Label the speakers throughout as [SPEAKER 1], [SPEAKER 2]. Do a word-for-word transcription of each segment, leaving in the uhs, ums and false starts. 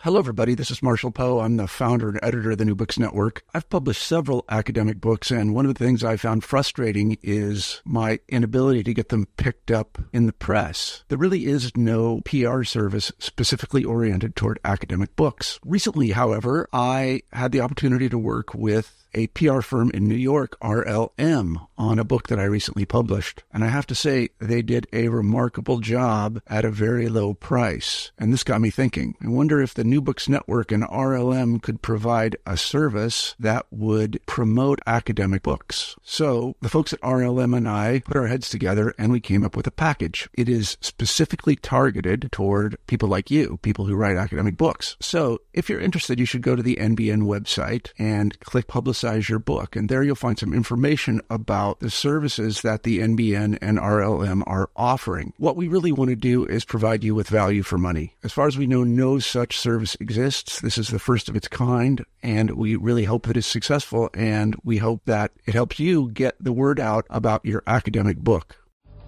[SPEAKER 1] Hello, everybody. This is Marshall Poe. I'm the founder and editor of the New Books Network. I've published several academic books, and one of the things I found frustrating is my inability to get them picked up in the press. There really is no P R service specifically oriented toward academic books. Recently, however, I had the opportunity to work with a P R firm in New York, R L M, on a book that I recently published. And I have to say, they did a remarkable job at a very low price. And this got me thinking. I wonder if the New Books Network and R L M could provide a service that would promote academic books. So the folks at R L M and I put our heads together and we came up with a package. It is specifically targeted toward people like you, people who write academic books. So if you're interested, you should go to the N B N website and click Publicize your book, and there you'll find some information about the services that the N B N and R L M are offering. What we really want to do is provide you with value for money. As far as we know, no such service exists. This is the first of its kind, and we really hope that it's successful, and we hope that it helps you get the word out about your academic book.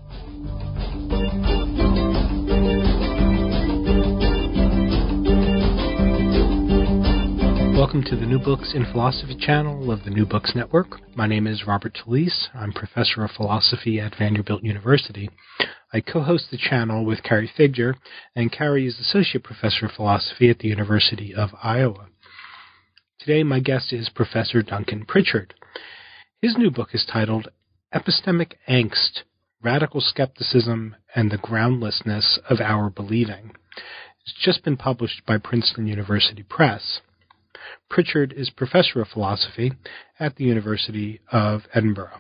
[SPEAKER 2] Welcome to the New Books in Philosophy channel of the New Books Network. My name is Robert Talisse. I'm professor of philosophy at Vanderbilt University. I co-host the channel with Carrie Figdor, and Carrie is associate professor of philosophy at the University of Iowa. Today, my guest is Professor Duncan Pritchard. His new book is titled Epistemic Angst, Radical Skepticism and the Groundlessness of Our Believing. It's just been published by Princeton University Press. Pritchard is professor of philosophy at the University of Edinburgh.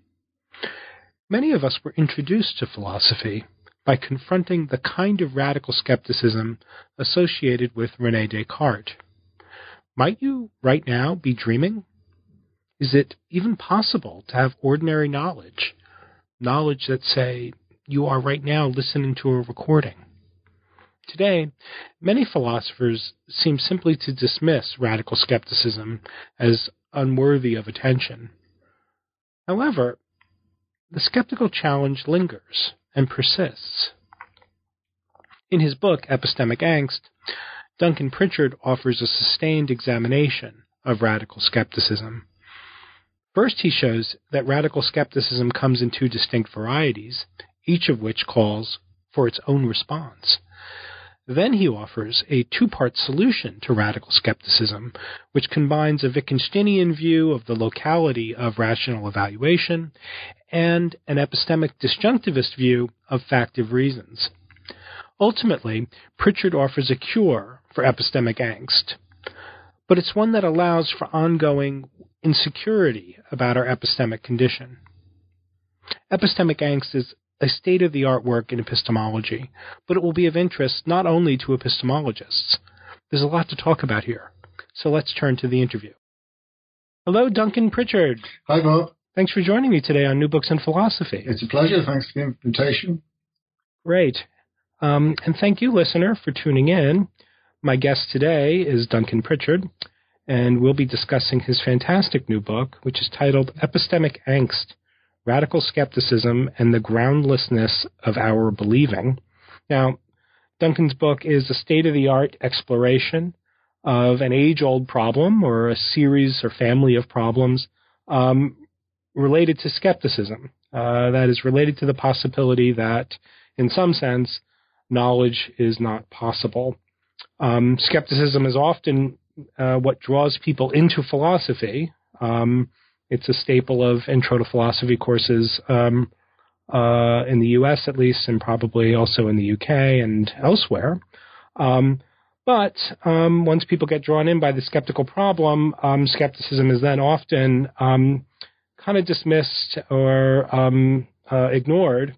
[SPEAKER 2] Many of us were introduced to philosophy by confronting the kind of radical skepticism associated with René Descartes. Might you, right now, be dreaming? Is it even possible to have ordinary knowledge, knowledge that, say, you are right now listening to a recording? Today, many philosophers seem simply to dismiss radical skepticism as unworthy of attention. However, the skeptical challenge lingers and persists. In his book, Epistemic Angst, Duncan Pritchard offers a sustained examination of radical skepticism. First, he shows that radical skepticism comes in two distinct varieties, each of which calls for its own response. Then he offers a two-part solution to radical skepticism, which combines a Wittgensteinian view of the locality of rational evaluation and an epistemic disjunctivist view of factive reasons. Ultimately, Pritchard offers a cure for epistemic angst, but it's one that allows for ongoing insecurity about our epistemic condition. Epistemic angst is a state-of-the-art work in epistemology, but it will be of interest not only to epistemologists. There's a lot to talk about here, so let's turn to the interview. Hello, Duncan Pritchard.
[SPEAKER 3] Hi, Bob.
[SPEAKER 2] Thanks for joining me today on New Books in Philosophy.
[SPEAKER 3] It's a pleasure. Thanks for the invitation.
[SPEAKER 2] Great. Um, and thank you, listener, for tuning in. My guest today is Duncan Pritchard, and we'll be discussing his fantastic new book, which is titled Epistemic Angst, Radical Skepticism and the Groundlessness of Our Believing. Now, Duncan's book is a state-of-the-art exploration of an age-old problem or a series or family of problems um, related to skepticism. Uh, that is related to the possibility that, in some sense, knowledge is not possible. Um, skepticism is often uh, what draws people into philosophy. Um, It's a staple of intro to philosophy courses um, uh, in the U S at least, and probably also in the U K and elsewhere. Um, but um, once people get drawn in by the skeptical problem, um, skepticism is then often um, kind of dismissed or um, uh, ignored.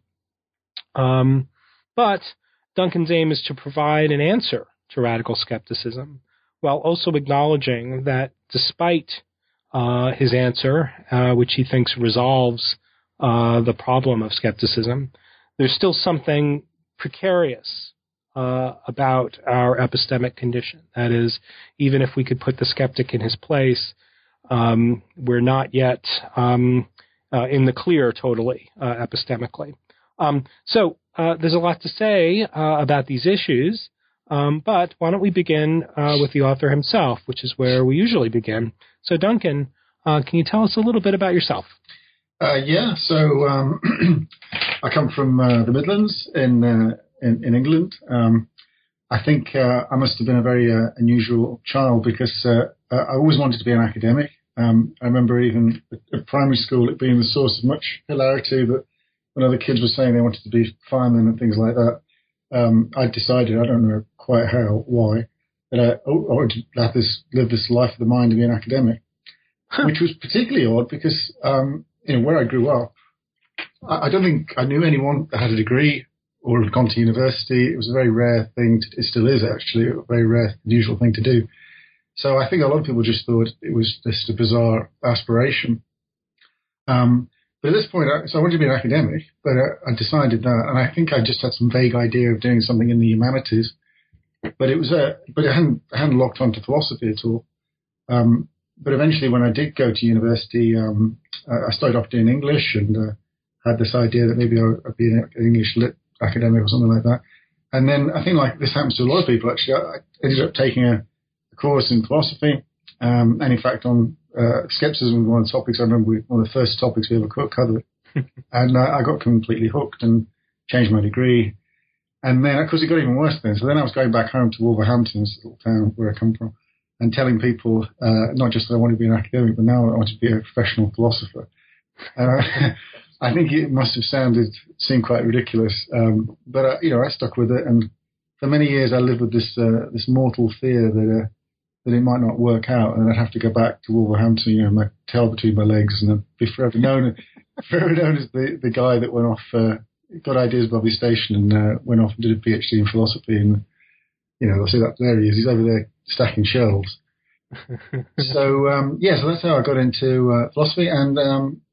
[SPEAKER 2] Um, but Duncan's aim is to provide an answer to radical skepticism, while also acknowledging that despite Uh, his answer, uh, which he thinks resolves uh, the problem of skepticism, there's still something precarious uh, about our epistemic condition. That is, even if we could put the skeptic in his place, um, we're not yet um, uh, in the clear totally uh, epistemically. Um, so uh, there's a lot to say uh, about these issues. Um, but why don't we begin uh, with the author himself, which is where we usually begin. So, Duncan, uh, can you tell us a little bit about yourself?
[SPEAKER 3] Uh, yeah, so um, I come from uh, the Midlands in, uh, in, in England. Um, I think uh, I must have been a very uh, unusual child because uh, I always wanted to be an academic. Um, I remember even at primary school it being the source of much hilarity that when other kids were saying they wanted to be firemen and things like that, um, I decided, I don't know quite how, why, that I, oh, I wanted to have this, live this life of the mind and be an academic, huh. which was particularly odd because, um, you know, where I grew up, I, I don't think I knew anyone that had a degree or had gone to university. It was a very rare thing, to, it still is actually, a very rare, unusual thing to do. So I think a lot of people just thought it was just a bizarre aspiration. Um, but at this point, I, so I wanted to be an academic, but I, I decided that, and I think I just had some vague idea of doing something in the humanities. But it was a, but it hadn't, I hadn't locked onto philosophy at all. Um, but eventually, when I did go to university, um, I started off doing English and uh, had this idea that maybe I'd be an English lit academic or something like that. And then I think like this happens to a lot of people. Actually, I ended up taking a, a course in philosophy, um, and in fact, on uh, skepticism was one of the topics. I remember we, one of the first topics we ever covered, and uh, I got completely hooked and changed my degree. And then, of course, it got even worse then. So then I was going back home to Wolverhampton, this little town where I come from, and telling people uh, not just that I wanted to be an academic, but now I wanted to be a professional philosopher. Uh, I think it must have sounded, seemed quite ridiculous, um, but uh, you know, I stuck with it, and for many years I lived with this uh, this mortal fear that uh, that it might not work out, and I'd have to go back to Wolverhampton, you know, my tail between my legs, and I'd be forever known, forever known as the the guy that went off. Uh, got ideas above his station and uh, went off and did a PhD in philosophy, and you know, they'll see that there he is. He's over there stacking shelves. so um, yeah, so that's how I got into uh, philosophy, and um,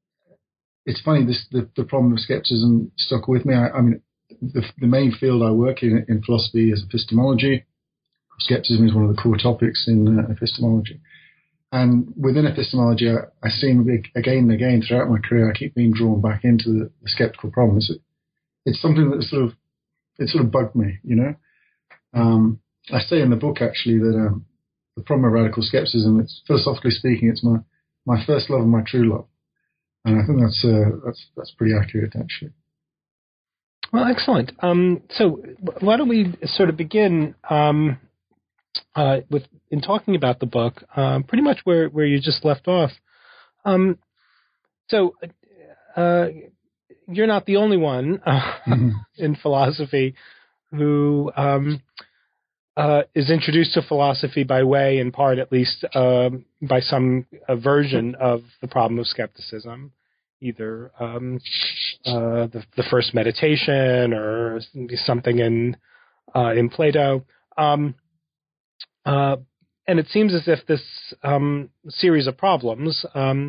[SPEAKER 3] it's funny. This the, the problem of skepticism stuck with me. I, I mean, the, the main field I work in in philosophy is epistemology. Skepticism is one of the core topics in uh, epistemology, and within epistemology, I, I seem again and again throughout my career, I keep being drawn back into the, the skeptical problem. It's, it's something that sort of it sort of bugged me, you know. Um, I say in the book actually that um, the problem of radical skepticism, it's philosophically speaking, it's my my first love and my true love, and I think that's uh, that's that's pretty accurate actually.
[SPEAKER 2] Well, excellent. Um, so why don't we sort of begin um, uh, with in talking about the book, uh, pretty much where, where you just left off. Um, so uh, you're not the only one uh, mm-hmm. in philosophy who um, uh, is introduced to philosophy by way, in part at least, um, by some uh, version of the problem of skepticism, either um, uh, the, the first meditation or something in uh, in Plato. Um, uh, and it seems as if this um, series of problems um,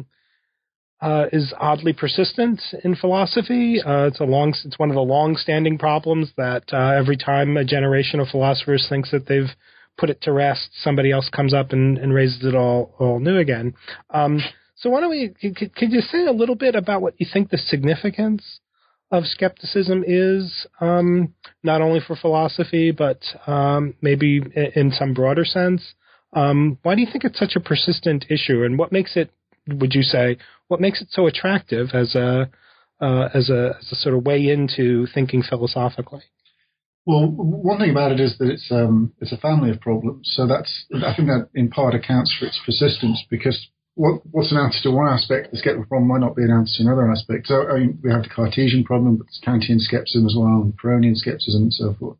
[SPEAKER 2] uh, is oddly persistent in philosophy. Uh, it's a long, it's one of the long-standing problems that uh, every time a generation of philosophers thinks that they've put it to rest, somebody else comes up and, and raises it all, all new again. Um, so why don't we, could, could you say a little bit about what you think the significance of skepticism is, um, not only for philosophy, but um, maybe in some broader sense? Um, why do you think it's such a persistent issue, and what makes it, would you say, what makes it so attractive as a uh, as a as a sort of way into thinking philosophically?
[SPEAKER 3] Well, one thing about it is that it's um, it's a family of problems. So that's I think that in part accounts for its persistence, because what, what's an answer to one aspect, the skeptical problem might not be an answer to another aspect. So I mean, we have the Cartesian problem, but it's Kantian skepticism as well, and Pyrrhonian skepticism, and so forth.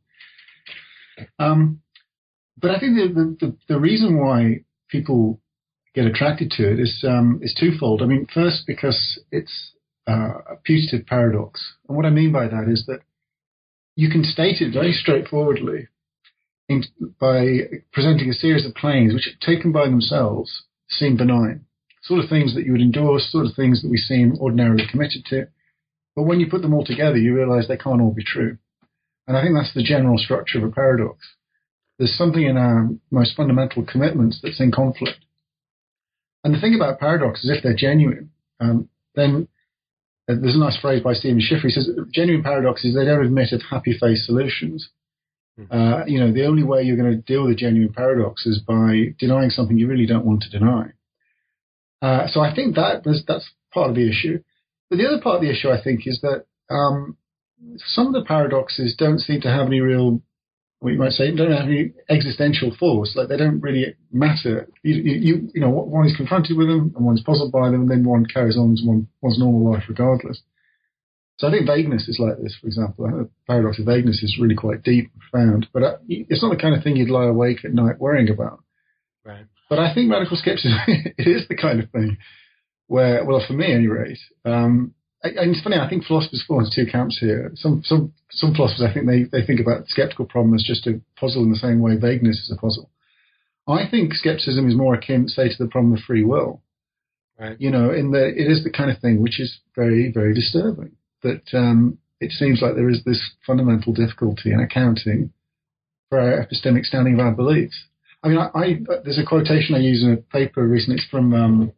[SPEAKER 3] Um, but I think the, the the reason why people get attracted to it is um, is twofold. I mean, first, because it's uh, a putative paradox, and what I mean by that is that you can state it very straightforwardly in, by presenting a series of claims which, taken by themselves, seem benign, sort of things that you would endorse, sort of things that we seem ordinarily committed to. But when you put them all together, you realize they can't all be true. And I think that's the general structure of a paradox. There's something in our most fundamental commitments that's in conflict. And the thing about paradoxes, if they're genuine, um, then uh, there's a nice phrase by Stephen Schiffer. He says, genuine paradoxes, they don't admit of happy face solutions. Mm-hmm. Uh, you know, the only way you're going to deal with a genuine paradox is by denying something you really don't want to deny. Uh, so I think that that's part of the issue. But the other part of the issue, I think, is that um, some of the paradoxes don't seem to have any real, what you might say, don't have any existential force. Like they don't really matter. You, you, you know, one is confronted with them, and one is puzzled by them, and then one carries on to one, one's normal life regardless. So I think vagueness is like this, for example. I think the paradox of vagueness is really quite deep and profound, but it's not the kind of thing you'd lie awake at night worrying about.
[SPEAKER 2] Right.
[SPEAKER 3] But I think radical skepticism, it is the kind of thing where, well, for me at any rate, um, and it's funny, I think philosophers fall into two camps here. Some some some philosophers, I think they, they think about the skeptical problem as just a puzzle in the same way vagueness is a puzzle. I think skepticism is more akin, say, to the problem of free will.
[SPEAKER 2] Right.
[SPEAKER 3] You know, in that it is the kind of thing which is very, very disturbing. That um, it seems like there is this fundamental difficulty in accounting for our epistemic standing of our beliefs. I mean, I, I, there's a quotation I use in a paper recently. It's from um,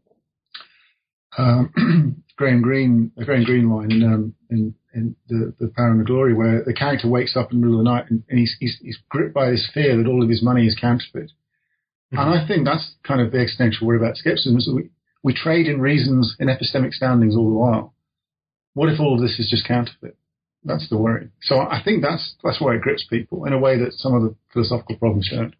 [SPEAKER 3] um, Graham Greene, a Graham Greene line in, um, in, in the, the Power and the Glory, where the character wakes up in the middle of the night and, and he's, he's, he's gripped by this fear that all of his money is counterfeit. Mm-hmm. And I think that's kind of the existential worry about skepticism. So we, we trade in reasons, in epistemic standings all the while. What if all of this is just counterfeit? That's the worry. So I think that's that's why it grips people in a way that some of the philosophical problems don't.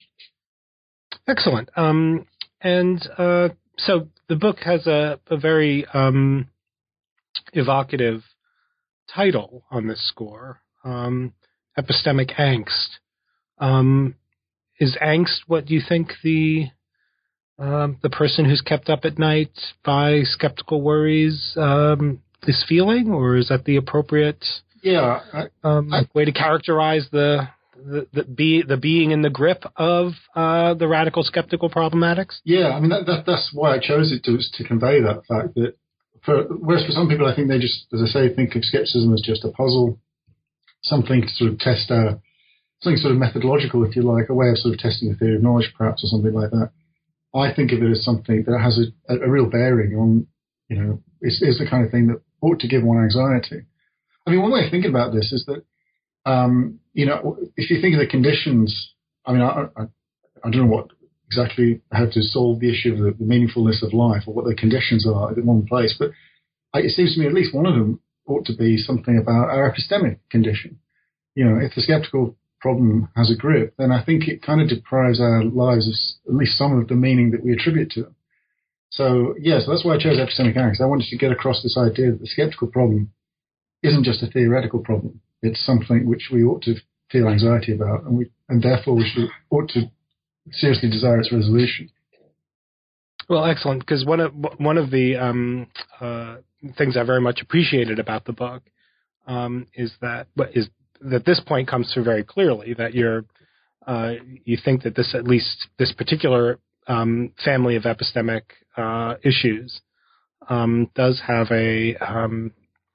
[SPEAKER 2] Excellent. Um, and uh, so the book has a, a very um, evocative title on this score, um, Epistemic Angst. Um, is angst what you think the um, the person who's kept up at night by skeptical worries um, is feeling, or is that the appropriate
[SPEAKER 3] yeah I,
[SPEAKER 2] um, I, way to characterize the the the, be, the being in the grip of uh, the radical skeptical problematics?
[SPEAKER 3] Yeah, I mean that, that that's why I chose it to to convey that fact that for whereas for some people I think they just, as I say, think of skepticism as just a puzzle, something to sort of test a something sort of methodological, if you like, a way of sort of testing a theory of knowledge, perhaps, or something like that. I think of it as something that has a, a real bearing on, you know, it's, it's the kind of thing that ought to give one anxiety. I mean, one way of thinking about this is that, um, you know, if you think of the conditions, I mean, I, I, I don't know what exactly how to solve the issue of the, the meaningfulness of life or what the conditions are in one place, but I, it seems to me at least one of them ought to be something about our epistemic condition. You know, if the skeptical problem has a grip, then I think it kind of deprives our lives of at least some of the meaning that we attribute to them. So, yes, yeah, so that's why I chose epistemic angst. I wanted to get across this idea that the skeptical problem isn't just a theoretical problem. It's something which we ought to feel anxiety about, and we, and therefore we should, ought to seriously desire its resolution.
[SPEAKER 2] Well, excellent, because one of one of the um, uh, things I very much appreciated about the book um, is that is that this point comes through very clearly, that you're uh, you think that this at least this particular um, family of epistemic uh, issues um, does have a um,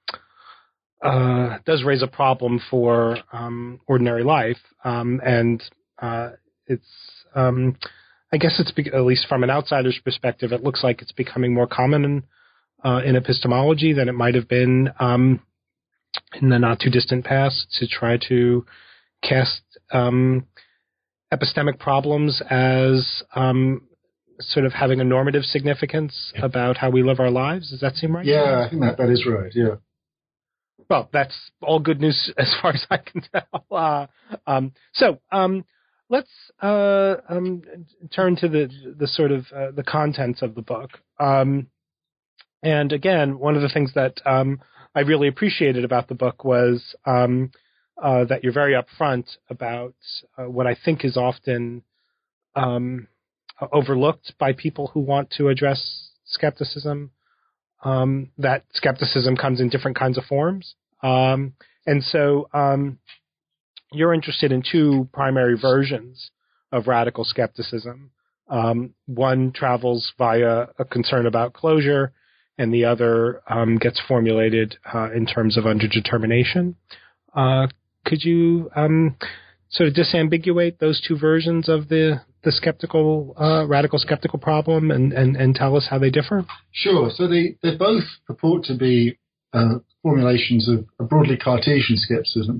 [SPEAKER 2] uh, does raise a problem for um, ordinary life, um, and uh, it's um, I guess it's be- at least from an outsider's perspective, it looks like it's becoming more common in, uh, in epistemology than it might have been um, in the not too distant past to try to cast um, epistemic problems as um, sort of having a normative significance about how we live our lives. Does that seem right?
[SPEAKER 3] Yeah, I think that, that is right, yeah.
[SPEAKER 2] Well, that's all good news as far as I can tell. Uh, um, so um, let's uh, um, turn to the the sort of uh, the contents of the book. Um, and again, one of the things that um, I really appreciated about the book was um, uh, that you're very upfront about uh, what I think is often um, overlooked by people who want to address skepticism. Um, that skepticism comes in different kinds of forms. Um, and so um, you're interested in two primary versions of radical skepticism. Um, one travels via a concern about closure, and the other um, gets formulated uh, in terms of underdetermination. Uh, could you um, sort of disambiguate those two versions of the the skeptical, uh, radical skeptical problem and, and, and tell us how they differ?
[SPEAKER 3] Sure. So they, they both purport to be uh, formulations of a broadly Cartesian skepticism.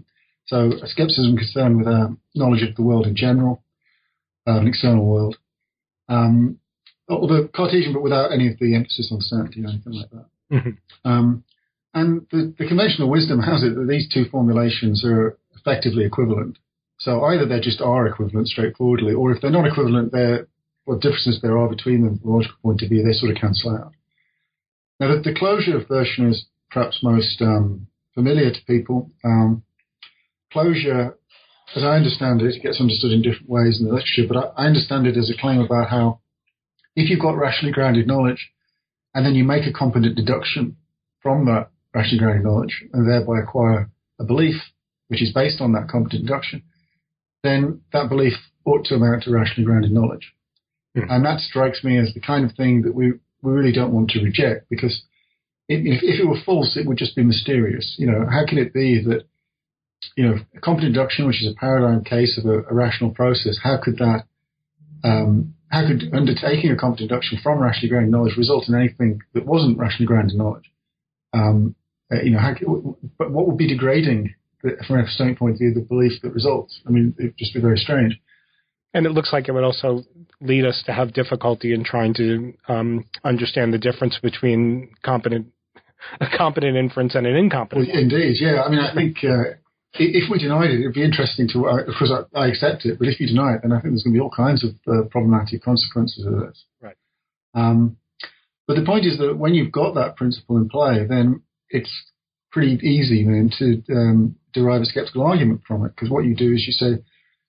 [SPEAKER 3] So a skepticism concerned with our knowledge of the world in general, uh, an external world. Um, although Cartesian, but without any of the emphasis on certainty or anything like that. Mm-hmm. Um, and the, the conventional wisdom has it that these two formulations are effectively equivalent. So either they just are equivalent straightforwardly, or if they're not equivalent, they're, what differences there are between them from a logical point of view, they sort of cancel out. Now, the, the closure version is perhaps most um, familiar to people. Um, closure, as I understand it, it gets understood in different ways in the literature, but I, I understand it as a claim about how if you've got rationally grounded knowledge and then you make a competent deduction from that rationally grounded knowledge and thereby acquire a belief which is based on that competent deduction, then that belief ought to amount to rationally grounded knowledge. Mm-hmm. And that strikes me as the kind of thing that we, we really don't want to reject, because it, if, if it were false, it would just be mysterious. You know, how can it be that, you know, a competent deduction, which is a paradigm case of a, a rational process, how could that, um, how could undertaking a competent deduction from rationally grounded knowledge result in anything that wasn't rationally grounded knowledge? Um, uh, you know, how, but what would be degrading the, from an epistemic point of view, the belief that results? I mean, it would just be very strange.
[SPEAKER 2] And it looks like it would also lead us to have difficulty in trying to um, understand the difference between competent, a competent inference and an incompetent
[SPEAKER 3] well,
[SPEAKER 2] one.
[SPEAKER 3] Indeed, yeah. I mean, I think uh, if we denied it, it would be interesting to, uh, of course, I, I accept it, but if you deny it, then I think there's going to be all kinds of uh, problematic consequences of this.
[SPEAKER 2] Right.
[SPEAKER 3] Um, but the point is that when you've got that principle in play, then it's pretty easy then to um, derive a skeptical argument from it, because what you do is you say,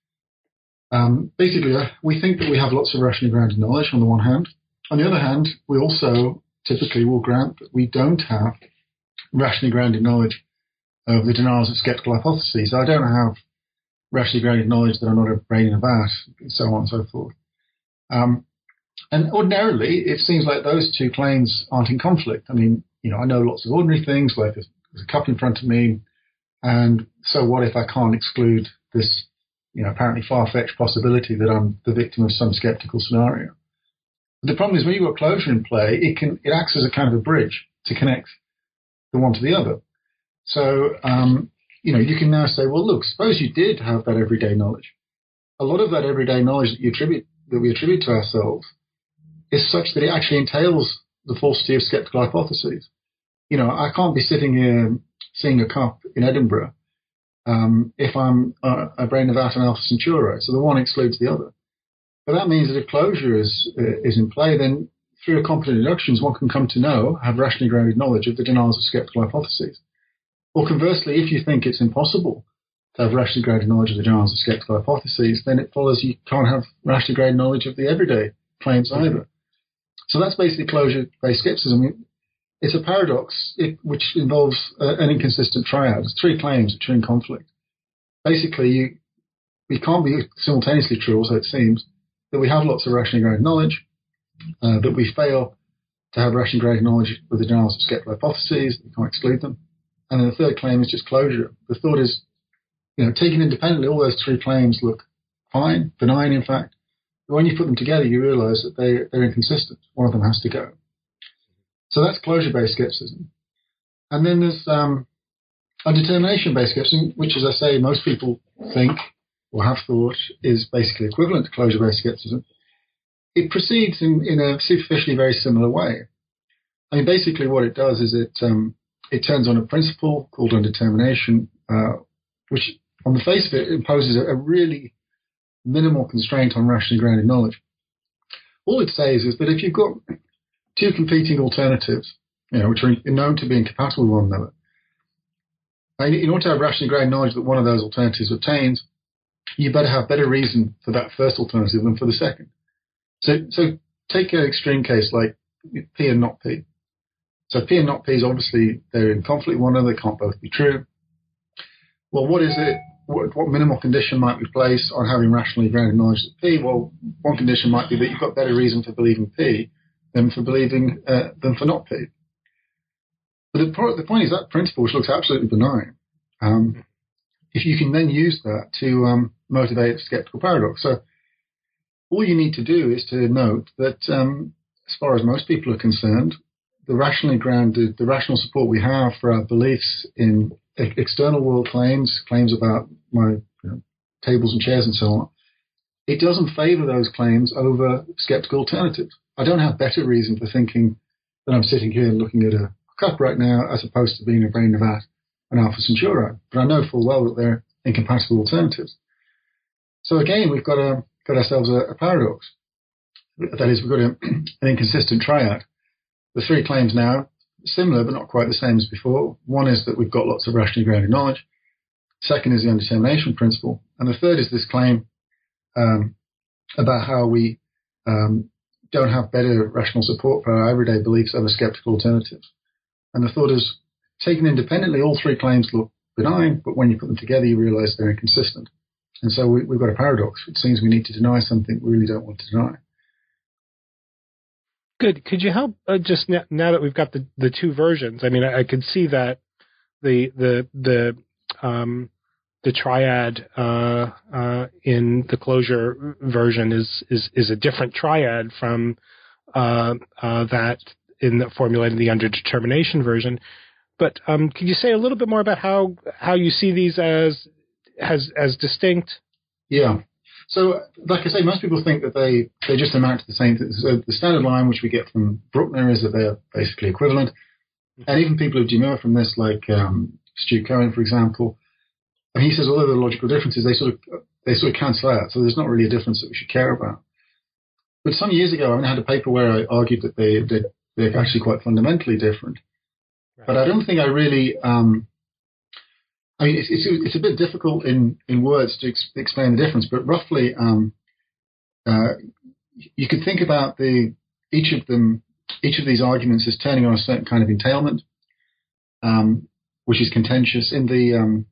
[SPEAKER 3] Um, basically, uh, we think that we have lots of rationally grounded knowledge on the one hand. On the other hand, we also typically will grant that we don't have rationally grounded knowledge of the denials of skeptical hypotheses. I don't have rationally grounded knowledge that I'm not a brain in a vat, and so on and so forth. Um, and ordinarily, it seems like those two claims aren't in conflict. I mean, you know, I know lots of ordinary things, like there's, there's a cup in front of me, and so what if I can't exclude this, you know, apparently far-fetched possibility that I'm the victim of some skeptical scenario? But the problem is when you've got closure in play, it can it acts as a kind of a bridge to connect the one to the other. So, um, you know, you can now say, well, look, suppose you did have that everyday knowledge. A lot of that everyday knowledge that you attribute, that we attribute to ourselves is such that it actually entails the falsity of skeptical hypotheses. You know, I can't be sitting here seeing a cup in Edinburgh Um, if I'm uh, a brain of Vat and Alpha Centauri, so the one excludes the other. But that means that if closure is uh, is in play, then through competent deductions, one can come to know, have rationally grounded knowledge of the denials of skeptical hypotheses. Or conversely, if you think it's impossible to have rationally grounded knowledge of the denials of skeptical hypotheses, then it follows you can't have rationally grounded knowledge of the everyday claims either. So that's basically closure-based skepticism. It's a paradox it, which involves uh, an inconsistent triad. There's three claims which are in conflict. Basically, you, it can't be simultaneously true, or so it seems, that we have lots of rationally grounded knowledge, uh, that we fail to have rationally grounded knowledge with the denials of skeptical hypotheses, that we can't exclude them. And then the third claim is just closure. The thought is, you know, taken independently, all those three claims look fine, benign in fact. But when you put them together, you realize that they, they're inconsistent. One of them has to go. So that's closure-based skepticism. And then there's um, undetermination-based skepticism, which, as I say, most people think or have thought is basically equivalent to closure-based skepticism. It proceeds in, in a superficially very similar way. I mean, basically what it does is it um, it turns on a principle called undetermination, uh, which on the face of it imposes a, a really minimal constraint on rationally grounded knowledge. All it says is that if you've got two competing alternatives, you know, which are known to be incompatible with one another, and in order to have rationally grounded knowledge that one of those alternatives obtains, you better have better reason for that first alternative than for the second. So, so take an extreme case like P and not P. So P and not P is obviously they're in conflict with one another; they can't both be true. Well, what is it? What, what minimal condition might we place on having rationally grounded knowledge of P? Well, one condition might be that you've got better reason for believing P than for believing uh, than for not P. But the, pro- the point is that principle, which looks absolutely benign, um, if you can then use that to um, motivate a skeptical paradox. So all you need to do is to note that, um, as far as most people are concerned, the rationally grounded, the rational support we have for our beliefs in external world claims, claims about my you know, tables and chairs and so on, it doesn't favor those claims over skeptical alternatives. I don't have better reason for thinking that I'm sitting here looking at a cup right now as opposed to being a brain of at an Alpha Centauri. But I know full well that they're incompatible alternatives. So again, we've got, a, got ourselves a, a paradox. That is, we've got a, an inconsistent triad. The three claims now, similar but not quite the same as before. One is that we've got lots of rationally grounded knowledge. Second is the undetermination principle. And the third is this claim um, about how we um, don't have better rational support for our everyday beliefs over skeptical alternatives. And the thought is, taken independently, all three claims look benign, but when you put them together, you realize they're inconsistent. And so we, we've got a paradox. It seems we need to deny something we really don't want to deny.
[SPEAKER 2] Good. Could you help uh, just now, now that we've got the, the two versions? I mean, I, I could see that the the the um, the triad uh, uh, in the closure version is is is a different triad from uh, uh, that in the formulated the underdetermination version. But um, could you say a little bit more about how how you see these as as as distinct?
[SPEAKER 3] Yeah. So, like I say, most people think that they, they just amount to the same thing. So the standard line, which we get from Bruckner, is that they're basically equivalent. And even people who demur from this, like um, Stu Cohen, for example, and he says, although there are logical differences, they sort of they sort of cancel out. So there's not really a difference that we should care about. But some years ago, I mean, I had a paper where I argued that they, they, they're actually quite fundamentally different. Right. But I don't think I really... Um, I mean, it's, it's, it's a bit difficult in, in words to ex- explain the difference, but roughly, um, uh, you could think about the each of them, each of these arguments is turning on a certain kind of entailment, um, which is contentious. In the um,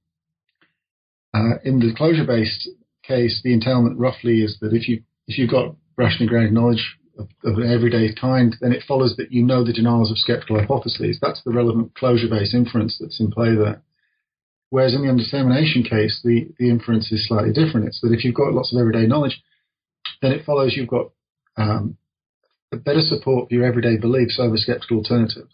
[SPEAKER 3] uh, in the closure-based case, the entailment roughly is that if you if you've got rationally grounded knowledge of, of an everyday kind, then it follows that you know the denials of skeptical hypotheses. That's the relevant closure-based inference that's in play there. Whereas in the undetermination case, the, the inference is slightly different. It's that if you've got lots of everyday knowledge, then it follows you've got um, a better support for your everyday beliefs over skeptical alternatives.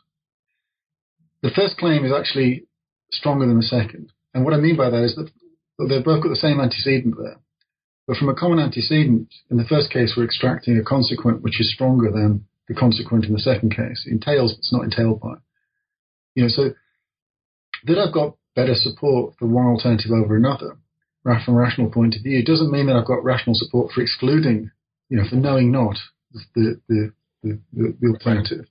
[SPEAKER 3] The first claim is actually stronger than the second. And what I mean by that is that they've both got the same antecedent there. But from a common antecedent, in the first case, we're extracting a consequent which is stronger than the consequent in the second case. It entails, but it's not entailed by. You know, so that I've got better support for one alternative over another, from a rational point of view, it doesn't mean that I've got rational support for excluding, you know, for knowing not the the the, the, the alternative.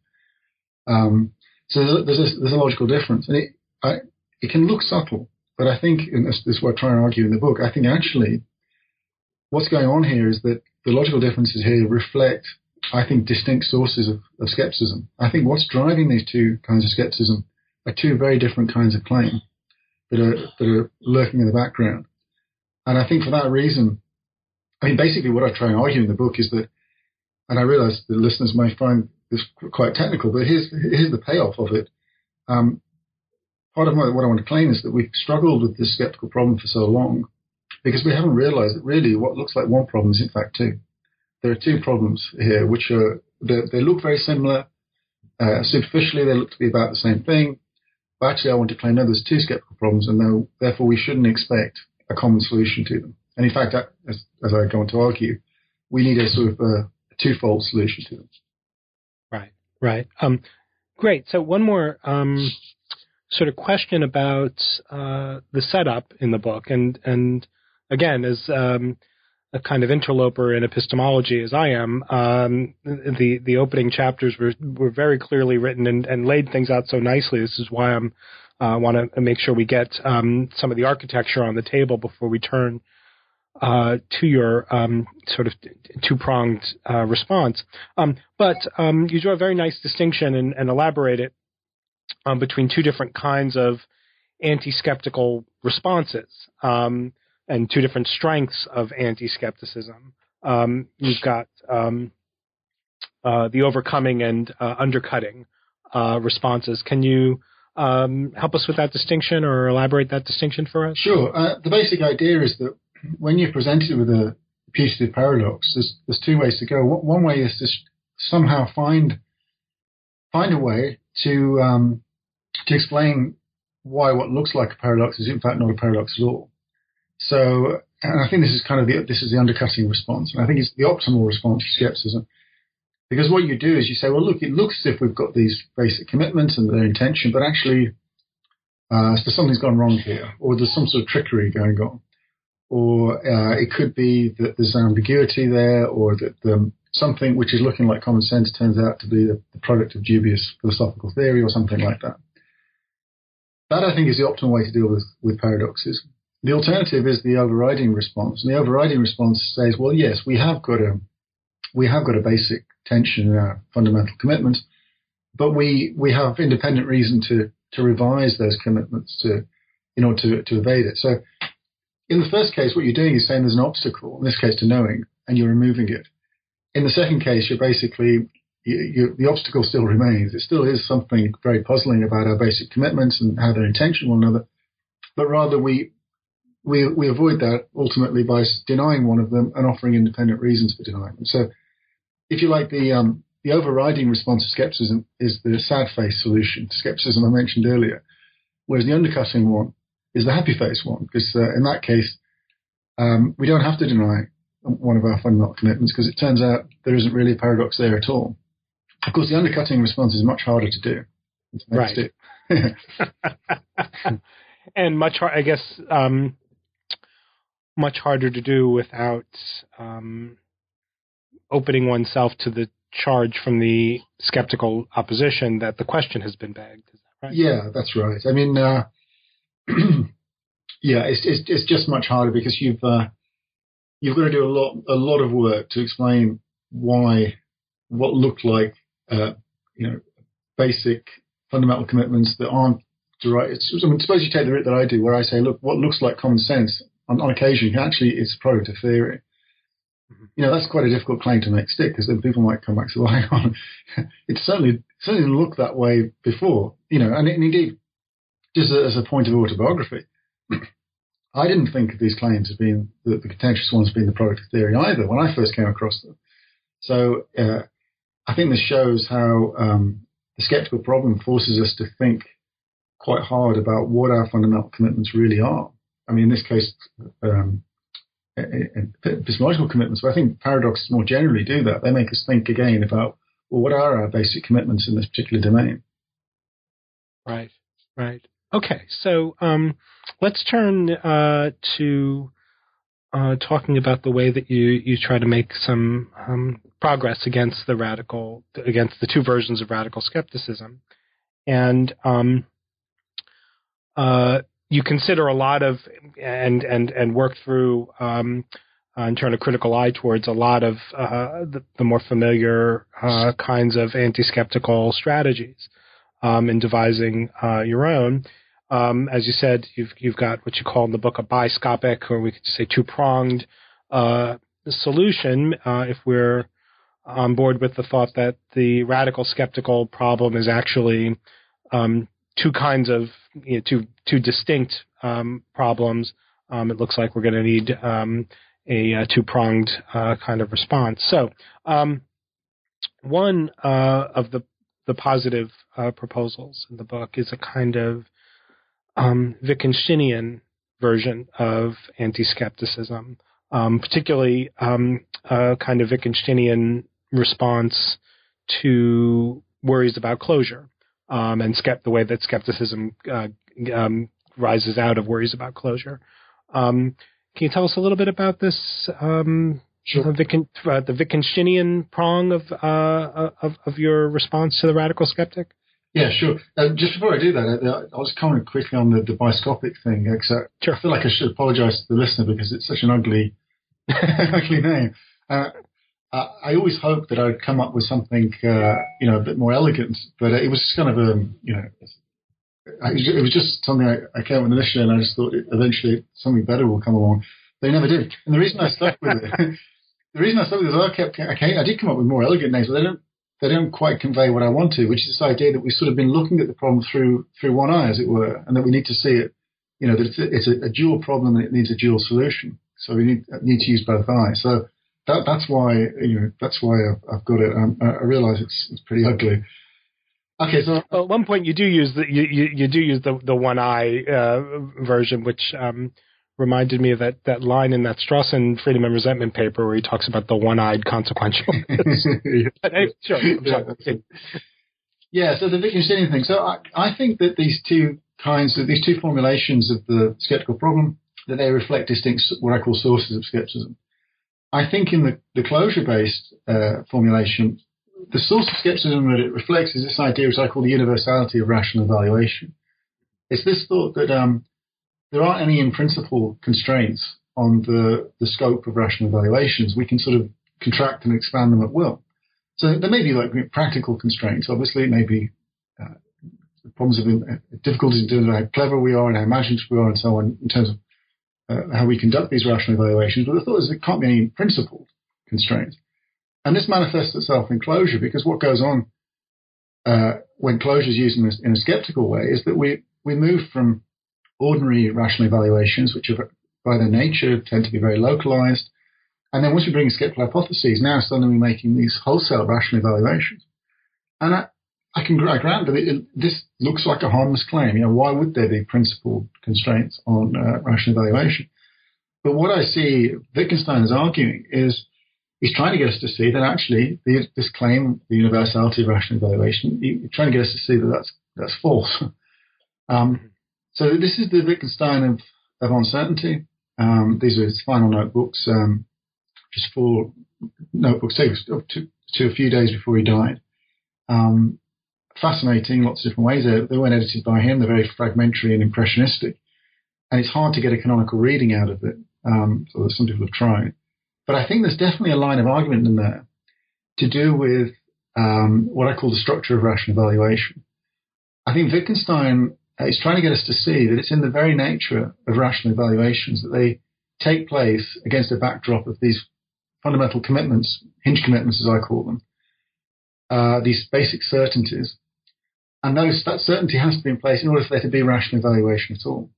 [SPEAKER 3] Um, so there's a, there's a logical difference, and it I, it can look subtle, but I think, and this, this is what I try and argue in the book, I think actually what's going on here is that the logical differences here reflect, I think, distinct sources of, of skepticism. I think what's driving these two kinds of skepticism are two very different kinds of claim that are, that are lurking in the background. And I think for that reason, I mean, basically what I try and argue in the book is that, and I realize the listeners may find this quite technical, but here's, here's the payoff of it. Um, part of my, what I want to claim is that we've struggled with this skeptical problem for so long because we haven't realized that really what looks like one problem is in fact two. There are two problems here, which are, they, they look very similar. Uh, superficially, they look to be about the same thing. But actually, I want to claim, no, there's two skeptical problems, and no, therefore we shouldn't expect a common solution to them. And in fact, as, as I go on to argue, we need a sort of a, a twofold solution to them.
[SPEAKER 2] Right, right. Um, great. So one more um, sort of question about uh, the setup in the book. And, and again, as um, a kind of interloper in epistemology as I am, um, the, the opening chapters were, were very clearly written and, and laid things out so nicely. This is why I'm I uh, want to make sure we get um, some of the architecture on the table before we turn uh, to your um, sort of two-pronged uh, response. Um, but um, you draw a very nice distinction and, and elaborate it um, between two different kinds of anti-skeptical responses um, and two different strengths of anti-skepticism. Um, you've got um, uh, the overcoming and uh, undercutting uh, responses. Can you Um, help us with that distinction or elaborate that distinction for us?
[SPEAKER 3] Sure. Uh, the basic idea is that when you're presented with a putative paradox, there's, there's two ways to go. One way is to somehow find find a way to um, to explain why what looks like a paradox is in fact not a paradox at all. So, and I think this is kind of the, this is the undercutting response. And I think it's the optimal response to skepticism. Because what you do is you say, well, look, it looks as if we've got these basic commitments and their intention, but actually uh, so something's gone wrong here, or there's some sort of trickery going on. Or uh, it could be that there's ambiguity there, or that the, something which is looking like common sense turns out to be the, the product of dubious philosophical theory or something like that. That, I think, is the optimal way to deal with, with paradoxes. The alternative is the overriding response. And the overriding response says, well, yes, we have got a we have got a basic tension in our fundamental commitments, but we we have independent reason to to revise those commitments to in order to, to evade it. So in the first case, what you're doing is saying there's an obstacle, in this case to knowing, and you're removing it. In the second case, you're basically you, you, the obstacle still remains. It still is something very puzzling about our basic commitments and how they're intentional one another, but rather we We we avoid that ultimately by denying one of them and offering independent reasons for denying them. So, if you like, the um, the overriding response to skepticism is the sad face solution to skepticism I mentioned earlier, whereas the undercutting one is the happy face one, because uh, in that case um, we don't have to deny one of our fundamental commitments because it turns out there isn't really a paradox there at all. Of course, the undercutting response is much harder to do.
[SPEAKER 2] Right. And much harder, I guess. Um, much harder to do without um, opening oneself to the charge from the skeptical opposition that the question has been begged. Is that right?
[SPEAKER 3] Yeah, that's right. I mean, uh, yeah, it's, it's it's just much harder because you've uh, you've got to do a lot a lot of work to explain why what looked like uh, you know basic fundamental commitments that aren't right. It's, I mean, suppose you take the route that I do, where I say, look, what looks like common sense on, on occasion actually it's a product of theory. Mm-hmm. You know, that's quite a difficult claim to make stick because then people might come back and say, well, hang on, it certainly certainly didn't look that way before. You know, and, and indeed, just as a point of autobiography, I didn't think of these claims as being the, the contentious ones being the product of theory either when I first came across them. So uh, I think this shows how um, the skeptical problem forces us to think quite hard about what our fundamental commitments really are. I mean, in this case, um, epistemological commitments, but I think paradoxes more generally do that. They make us think again about, well, what are our basic commitments in this particular domain?
[SPEAKER 2] Right, right. Okay, so um, let's turn uh, to uh, talking about the way that you, you try to make some um, progress against the radical, against the two versions of radical skepticism. And um, uh, you consider a lot of and and and work through um, uh, and turn a critical eye towards a lot of uh, the, the more familiar uh, kinds of anti-skeptical strategies um, in devising uh, your own. Um, as you said, you've you've got what you call in the book a biscopic, or we could say two-pronged uh, solution. Uh, if we're on board with the thought that the radical skeptical problem is actually um, two kinds of you know, two two distinct um, problems, um, it looks like we're going to need um, a, a two-pronged uh, kind of response. So, um, one uh, of the the positive uh, proposals in the book is a kind of um, Wittgensteinian version of anti-skepticism, um, particularly um, a kind of Wittgensteinian response to worries about closure. Um, and skept- the way that skepticism uh, um, rises out of worries about closure. Um, can you tell us a little bit about this, um,
[SPEAKER 3] sure.
[SPEAKER 2] the, Wittgen- uh, the Wittgensteinian prong of, uh, of of your response to the radical skeptic?
[SPEAKER 3] Yeah, sure. Uh, just before I do that, I, I'll just comment quickly on the, the biscopic thing. Because I,
[SPEAKER 2] sure.
[SPEAKER 3] I feel like I should apologize to the listener because it's such an ugly, ugly name. Uh, I always hoped that I'd come up with something, uh, you know, a bit more elegant, but it was just kind of a, you know, it was just something I, I came up with initially, and I just thought it, eventually something better will come along. They never did, and the reason I stuck with it, the reason I stuck with it is I kept, I, came, I did come up with more elegant names, but they don't, they don't quite convey what I want to, which is this idea that we've sort of been looking at the problem through through one eye, as it were, and that we need to see it, you know, that it's a, it's a, a dual problem and it needs a dual solution. So we need need to use both eyes. So. That, that's why you know. That's why I've, I've got it. Um, I realize it's it's pretty ugly. Okay, so
[SPEAKER 2] well, at one point you do use the you, you, you do use the the one eye uh, version, which um, reminded me of that, that line in that Strawson Freedom and Resentment paper where he talks about the one-eyed consequential. But, hey, sure, I'm sorry.
[SPEAKER 3] Yeah, yeah, so the Wittgensteinian thing. So I, I think that these two kinds of these two formulations of the skeptical problem, that they reflect distinct what I call sources of skepticism. I think in the, the closure-based uh, formulation, the source of skepticism that it reflects is this idea, which I call the universality of rational evaluation. It's this thought that um, there aren't any in-principle constraints on the, the scope of rational evaluations. We can sort of contract and expand them at will. So there may be like practical constraints. Obviously, it may be uh, problems of uh, difficulties in terms of how clever we are and how imaginative we are and so on in terms of uh, how we conduct these rational evaluations. But the thought is there can't be any principled constraints. And this manifests itself in closure, because what goes on uh, when closure is used in a, in a skeptical way is that we, we move from ordinary rational evaluations, which are by their nature tend to be very localized. And then once we bring in skeptical hypotheses, now suddenly we're making these wholesale rational evaluations. And I, I can I grant that it, this looks like a harmless claim. You know, why would there be principled constraints on uh, rational evaluation? But what I see Wittgenstein is arguing is he's trying to get us to see that actually the, this claim, the universality of rational evaluation, he's trying to get us to see that that's, that's false. um, so this is the Wittgenstein of, of uncertainty. Um, these are his final notebooks, um, just four notebooks, up to, to a few days before he died. Um, fascinating, lots of different ways. They, they weren't edited by him. They're very fragmentary and impressionistic. And it's hard to get a canonical reading out of it. Um, so some people have tried. But I think there's definitely a line of argument in there to do with um, what I call the structure of rational evaluation. I think Wittgenstein is trying to get us to see that it's in the very nature of rational evaluations that they take place against a backdrop of these fundamental commitments, hinge commitments as I call them, uh, these basic certainties. And those, that certainty has to be in place in order for there to be rational evaluation at all.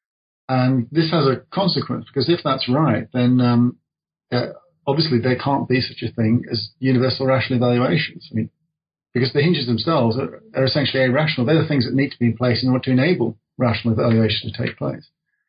[SPEAKER 3] And this has a consequence, because if that's right, then um, Uh, obviously, there can't be such a thing as universal rational evaluations. I mean, because the hinges themselves are, are essentially irrational. They're the things that need to be in place in order to enable rational evaluation to take place.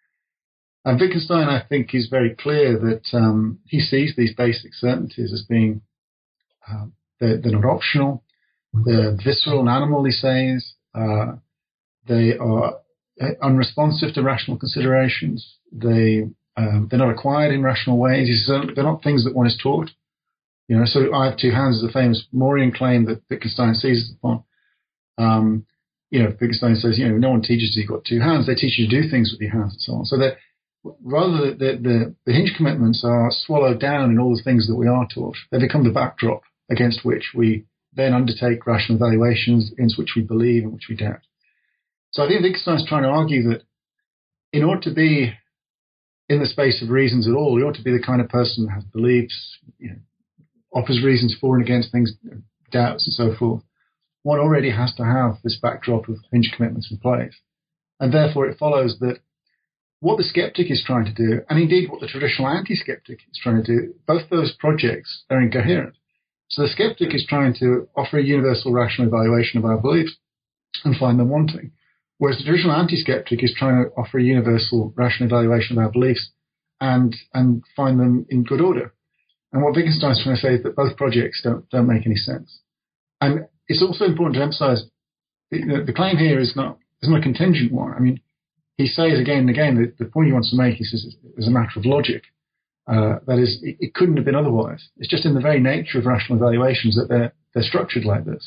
[SPEAKER 3] And Wittgenstein, I think, is very clear that um, he sees these basic certainties as being uh, they're, they're not optional. They're visceral and animal, he says. Uh, they are unresponsive to rational considerations. They Um, they're not acquired in rational ways. They're not things that one is taught. You know, so I have two hands is a famous Morean claim that Wittgenstein seizes upon. Um, you know, Wittgenstein says, you know, no one teaches you you've got two hands. They teach you to do things with your hands and so on. So that rather the, the, the hinge commitments are swallowed down in all the things that we are taught. They become the backdrop against which we then undertake rational evaluations, in which we believe and which we doubt. So I think Wittgenstein's trying to argue that in order to be in the space of reasons at all, you ought to be the kind of person who has beliefs, you know, offers reasons for and against things, doubts and so forth. One already has to have this backdrop of hinge commitments in place. And therefore it follows that what the skeptic is trying to do, and indeed what the traditional anti-skeptic is trying to do, both those projects are incoherent. So the skeptic is trying to offer a universal rational evaluation of our beliefs and find them wanting. Whereas the traditional anti-skeptic is trying to offer a universal rational evaluation of our beliefs and and find them in good order. And what Wittgenstein's trying to say is that both projects don't don't make any sense. And it's also important to emphasize the, the claim here is not is not a contingent one. I mean, he says again and again that the point he wants to make is is a matter of logic. Uh, that is, it, it couldn't have been otherwise. It's just in the very nature of rational evaluations that they're they're structured like this.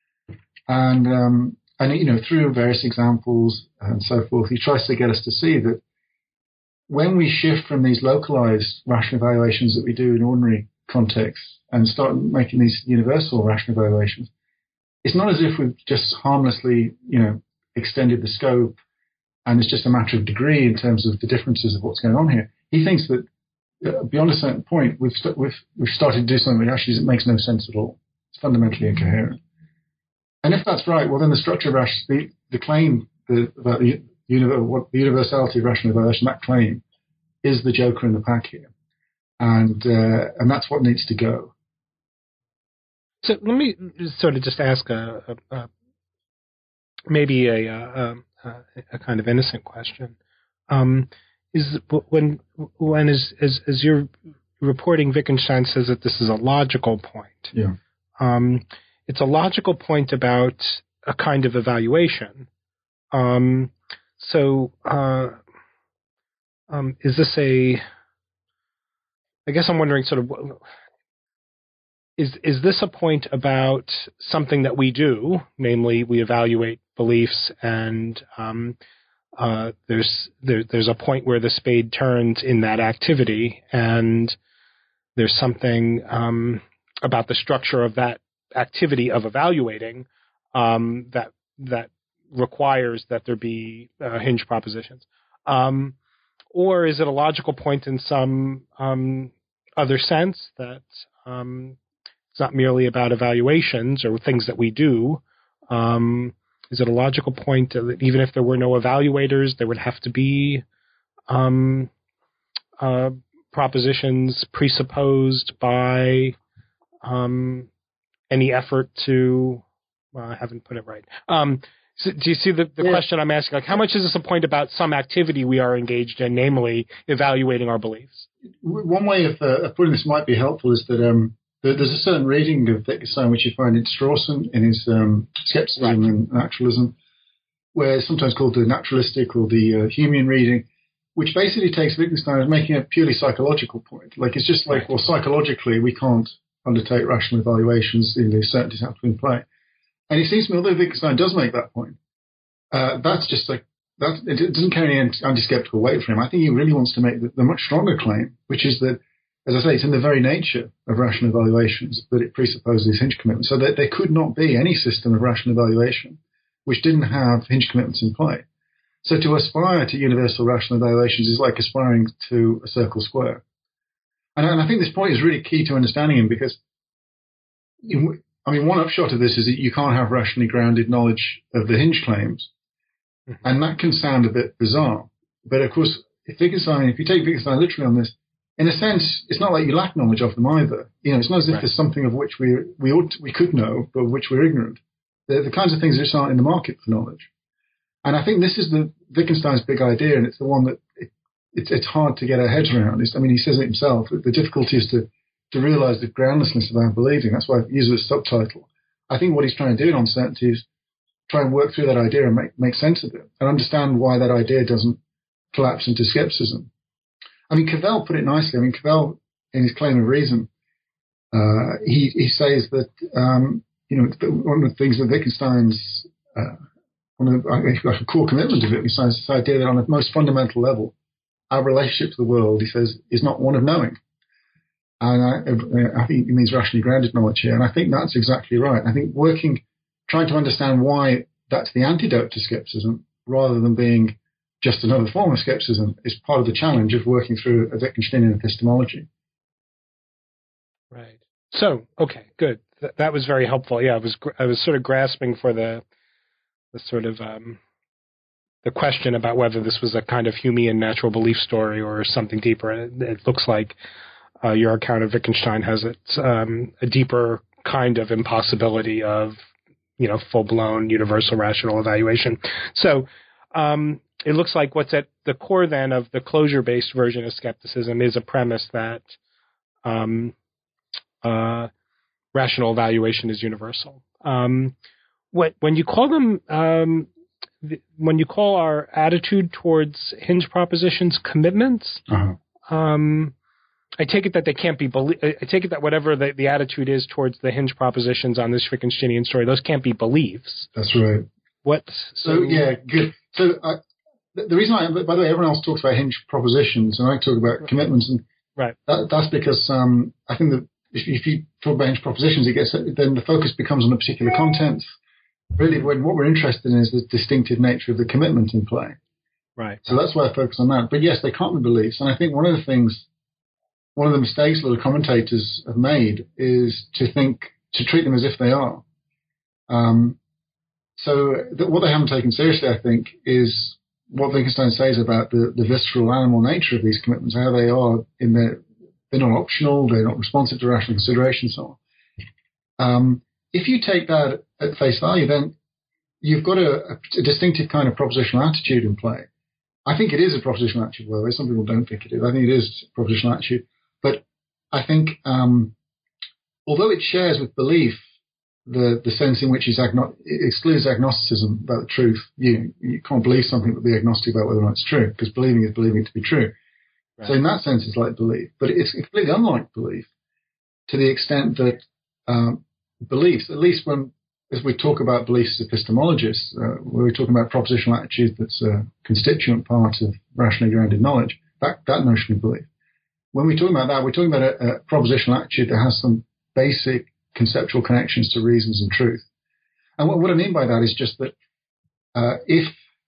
[SPEAKER 3] And um, And, you know, through various examples and so forth, he tries to get us to see that when we shift from these localized rational evaluations that we do in ordinary contexts and start making these universal rational evaluations, it's not as if we've just harmlessly, you know, extended the scope and it's just a matter of degree in terms of the differences of what's going on here. He thinks that beyond a certain point, we've, st- we've, we've started to do something that actually makes no sense at all. It's fundamentally incoherent. And if that's right, well, then the structure of rational, the, the claim the, about the, univer- the universality of rational evaluation, that claim is the joker in the pack here. And, uh, and that's what needs to go.
[SPEAKER 2] So let me sort of just ask a, a, maybe a, a, a, a kind of innocent question. Um, is when when as, as as you're reporting, Wittgenstein says that this is a logical point.
[SPEAKER 3] Yeah.
[SPEAKER 2] Um, it's a logical point about a kind of evaluation. Um, so, uh, um, is this a? I guess I'm wondering, sort of, is is this a point about something that we do, namely, we evaluate beliefs, and um, uh, there's there, there's a point where the spade turns in that activity, and there's something um, about the structure of that activity of evaluating um, that that requires that there be uh, hinge propositions, um, or is it a logical point in some um, other sense that um, it's not merely about evaluations or things that we do? Um, is it a logical point that even if there were no evaluators, there would have to be um, uh, propositions presupposed by um, any effort to, well, I haven't put it right. Um, so do you see the, the yeah. question I'm asking? Like, how much is this a point about some activity we are engaged in, namely evaluating our beliefs?
[SPEAKER 3] One way of, uh, of putting this might be helpful is that um, there, there's a certain reading of Wittgenstein which you find in Strawson in his um, Skepticism right. and Naturalism, where it's sometimes called the naturalistic or the uh, Humean reading, which basically takes Wittgenstein as making a purely psychological point. Like, it's just like, right. well, psychologically, we can't undertake rational evaluations, in the certainties have to be in play. And it seems to me, although Wittgenstein does make that point, uh, that's just like, that, it doesn't carry any anti-skeptical weight for him. I think he really wants to make the, the much stronger claim, which is that, as I say, it's in the very nature of rational evaluations that it presupposes hinge commitments, so that there could not be any system of rational evaluation which didn't have hinge commitments in play. So to aspire to universal rational evaluations is like aspiring to a circle square. And, and I think this point is really key to understanding him, because, you, I mean, one upshot of this is that you can't have rationally grounded knowledge of the hinge claims. Mm-hmm. And that can sound a bit bizarre. But of course, if Wittgenstein, if you take Wittgenstein literally on this, in a sense, it's not like you lack knowledge of them either. You know, it's not as if right. there's something of which we we ought to, we could know, but of which we're ignorant. They're the kinds of things that just aren't in the market for knowledge. And I think this is the Wittgenstein's big idea, and it's the one that it, it's it's hard to get our heads around. It's, I mean, he says it himself. The difficulty is to to realize the groundlessness of our believing. That's why I use it as a subtitle. I think what he's trying to do in Uncertainty is try and work through that idea and make make sense of it, and understand why that idea doesn't collapse into skepticism. I mean, Cavell put it nicely. I mean, Cavell, in his Claim of Reason, uh, he he says that um, you know, one of the things that Wittgenstein's uh, one of the, like a core commitment of Wittgenstein is this idea that on the most fundamental level, our relationship to the world, he says, is not one of knowing. And I, I think he means rationally grounded knowledge here. And I think that's exactly right. I think working, trying to understand why that's the antidote to skepticism, rather than being just another form of skepticism, is part of the challenge of working through a Wittgensteinian epistemology.
[SPEAKER 2] Right. So, okay, good. Th- that was very helpful. Yeah, I was I was sort of grasping for the the sort of um, the question about whether this was a kind of Humean natural belief story or something deeper. It, it looks like uh, your account of Wittgenstein has it, um, a deeper kind of impossibility of, you know, full-blown universal rational evaluation. So um, it looks like what's at the core then of the closure-based version of skepticism is a premise that um, uh, rational evaluation is universal. Um, what, when you call them, um, the, when you call our attitude towards hinge propositions commitments, uh-huh. um, I take it that they can't be. Belie- I take it that whatever the, the attitude is towards the hinge propositions on this Wittgensteinian story, those can't be beliefs.
[SPEAKER 3] That's right.
[SPEAKER 2] What?
[SPEAKER 3] So, so yeah, good. So uh, the, the reason, I, by the way, everyone else talks about hinge propositions, and I talk about right. commitments, and
[SPEAKER 2] right.
[SPEAKER 3] That, that's because um, I think that if, if you talk about hinge propositions, it gets then the focus becomes on a particular content. Really, when what we're interested in is the distinctive nature of the commitment in play.
[SPEAKER 2] Right.
[SPEAKER 3] So that's why I focus on that. But yes, they can't be beliefs, and I think one of the things. One of the mistakes a lot of commentators have made is to think, to treat them as if they are. Um, so th- what they haven't taken seriously, I think, is what Wittgenstein says about the, the visceral animal nature of these commitments, how they are in their, they're not optional, they're not responsive to rational consideration, and so on. Um, if you take that at face value, then you've got a, a distinctive kind of propositional attitude in play. I think it is a propositional attitude, by the way. Some people don't think it is. I think it is a propositional attitude. But I think, um, although it shares with belief the, the sense in which it's agno- it excludes agnosticism about the truth, you, you can't believe something but be agnostic about whether or not it's true, because believing is believing it to be true. Right. So in that sense, it's like belief. But it's completely unlike belief to the extent that um, beliefs, at least when as we talk about beliefs as epistemologists, uh, we're talking about propositional attitude that's a constituent part of rationally grounded knowledge, that, that notion of belief. When we're talking about that, we're talking about a, a propositional attitude that has some basic conceptual connections to reasons and truth. And what, what I mean by that is just that uh, if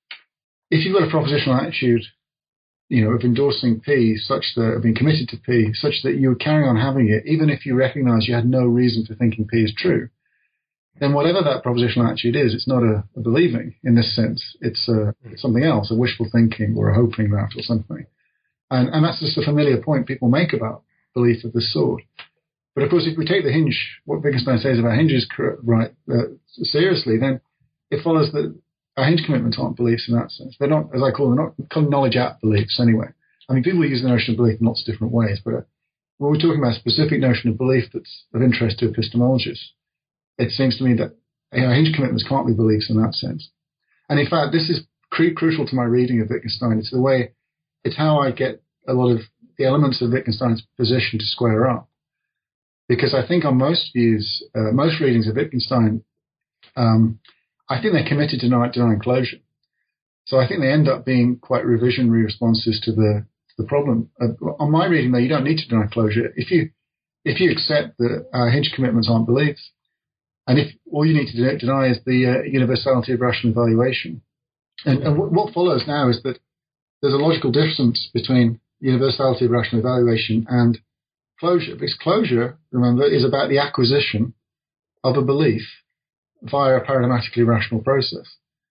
[SPEAKER 3] if you've got a propositional attitude, you know, of endorsing P such that, of being committed to P, such that you would carry on having it, even if you recognize you had no reason for thinking P is true, then whatever that propositional attitude is, it's not a, a believing in this sense. It's, a, it's something else, a wishful thinking or a hoping that or something. And, and that's just a familiar point people make about belief of this sort. But of course, if we take the hinge, what Wittgenstein says about hinges right uh, seriously, then it follows that our hinge commitments aren't beliefs in that sense. They're not, as I call them, not kind of knowledge at beliefs anyway. I mean, people use the notion of belief in lots of different ways, but uh, when we're talking about a specific notion of belief that's of interest to epistemologists, it seems to me that you know, hinge commitments can't be beliefs in that sense. And in fact, this is cru- crucial to my reading of Wittgenstein. It's the way, it's how I get a lot of the elements of Wittgenstein's position to square up. Because I think on most views, uh, most readings of Wittgenstein, um, I think they're committed to denying, denying closure. So I think they end up being quite revisionary responses to the to the problem. Uh, on my reading, though, you don't need to deny closure. If you if you accept that uh, hinge commitments aren't beliefs, and if all you need to de- deny is the uh, universality of rational evaluation, and, and w- what follows now is that there's a logical difference between universality of rational evaluation and closure, because closure, remember, is about the acquisition of a belief via a paradigmatically rational process.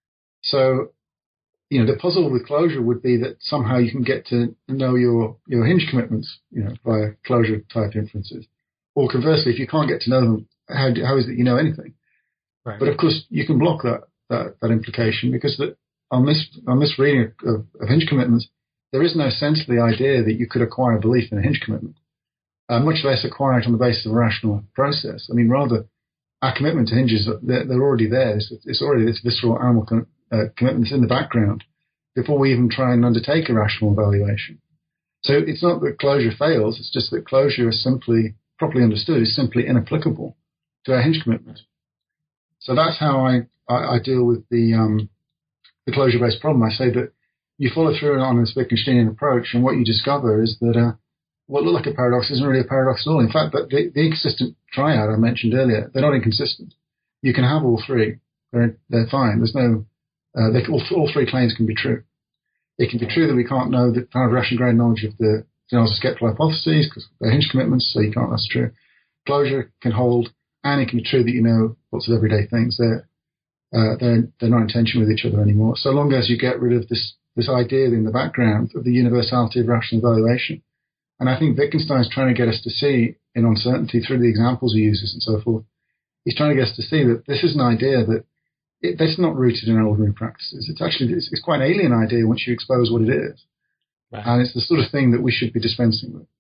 [SPEAKER 3] So, you know, the puzzle with closure would be that somehow you can get to know your, your hinge commitments, you know, via closure type inferences. Or conversely, if you can't get to know them, how, do, how is it you know anything? Right. But of course, you can block that that, that implication because that on this on this reading of, of hinge commitments, there is no sense of the idea that you could acquire belief in a hinge commitment, uh, much less acquire it on the basis of a rational process. I mean, rather, our commitment to hinges, they're, they're already there. It's, it's already this visceral animal com- uh, commitment that's in the background before we even try and undertake a rational evaluation. So it's not that closure fails, it's just that closure is simply, properly understood, is simply inapplicable to our hinge commitment. So that's how I, I, I deal with the um, the closure-based problem. I say that you follow through on this Wittgensteinian approach, and what you discover is that uh, what looked like a paradox isn't really a paradox at all. In fact, that the, the inconsistent triad I mentioned earlier, they're not inconsistent. You can have all three. They're, they're fine. There's no, uh, they, all, all three claims can be true. It can be true that we can't know the kind of rational ground knowledge of the denials of skeptical hypotheses because they're hinge commitments, so you can't, that's true. Closure can hold, and it can be true that you know lots of everyday things. They're, uh, they're, they're not in tension with each other anymore. So long as you get rid of this, this idea in the background of the universality of rational evaluation. And I think Wittgenstein's trying to get us to see in uncertainty through the examples he uses and so forth. He's trying to get us to see that this is an idea that it, that's not rooted in ordinary practices. It's actually, it's, it's quite an alien idea once you expose what it is. Right. And it's the sort of thing that we should be dispensing with.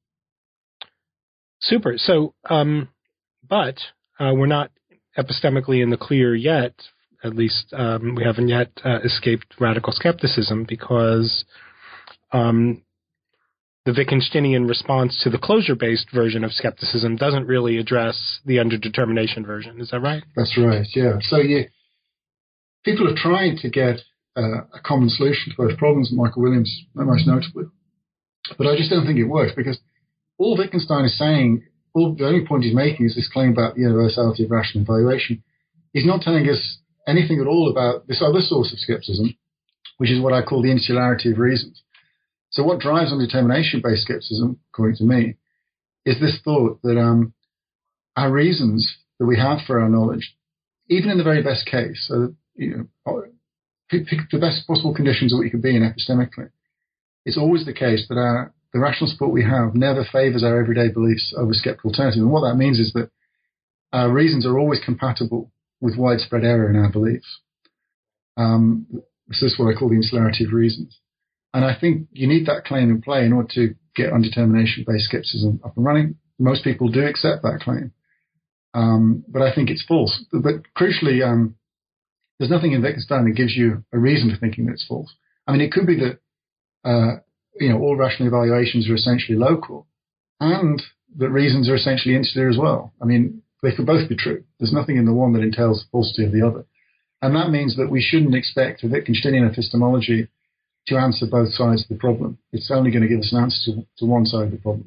[SPEAKER 2] Super. So, um, but uh, we're not epistemically in the clear yet. At least um, we haven't yet uh, escaped radical skepticism because um, the Wittgensteinian response to the closure-based version of skepticism doesn't really address the underdetermination version. Is that right?
[SPEAKER 3] That's right, yeah. So you, people have tried to get uh, a common solution to both problems, Michael Williams most notably. But I just don't think it works because all Wittgenstein is saying, all the only point he's making is this claim about the universality of rational evaluation. He's not telling us anything at all about this other source of skepticism, which is what I call the insularity of reasons. So what drives undetermination-based skepticism, according to me, is this thought that um, our reasons that we have for our knowledge, even in the very best case, so that, you know, pick, pick the best possible conditions that we could be in epistemically, it's always the case that our the rational support we have never favors our everyday beliefs over skeptical alternatives. And what that means is that our reasons are always compatible with widespread error in our beliefs. Um, this is what I call the insularity of reasons. And I think you need that claim in play in order to get undetermination-based skepticism up and running. Most people do accept that claim. Um, but I think it's false. But crucially, um, there's nothing in Wittgenstein that gives you a reason for thinking that it's false. I mean, it could be that, uh, you know, all rational evaluations are essentially local and that reasons are essentially insular as well. I mean, they could both be true. There's nothing in the one that entails the falsity of the other. And that means that we shouldn't expect a Wittgensteinian epistemology to answer both sides of the problem. It's only going to give us an answer to, to one side of the problem.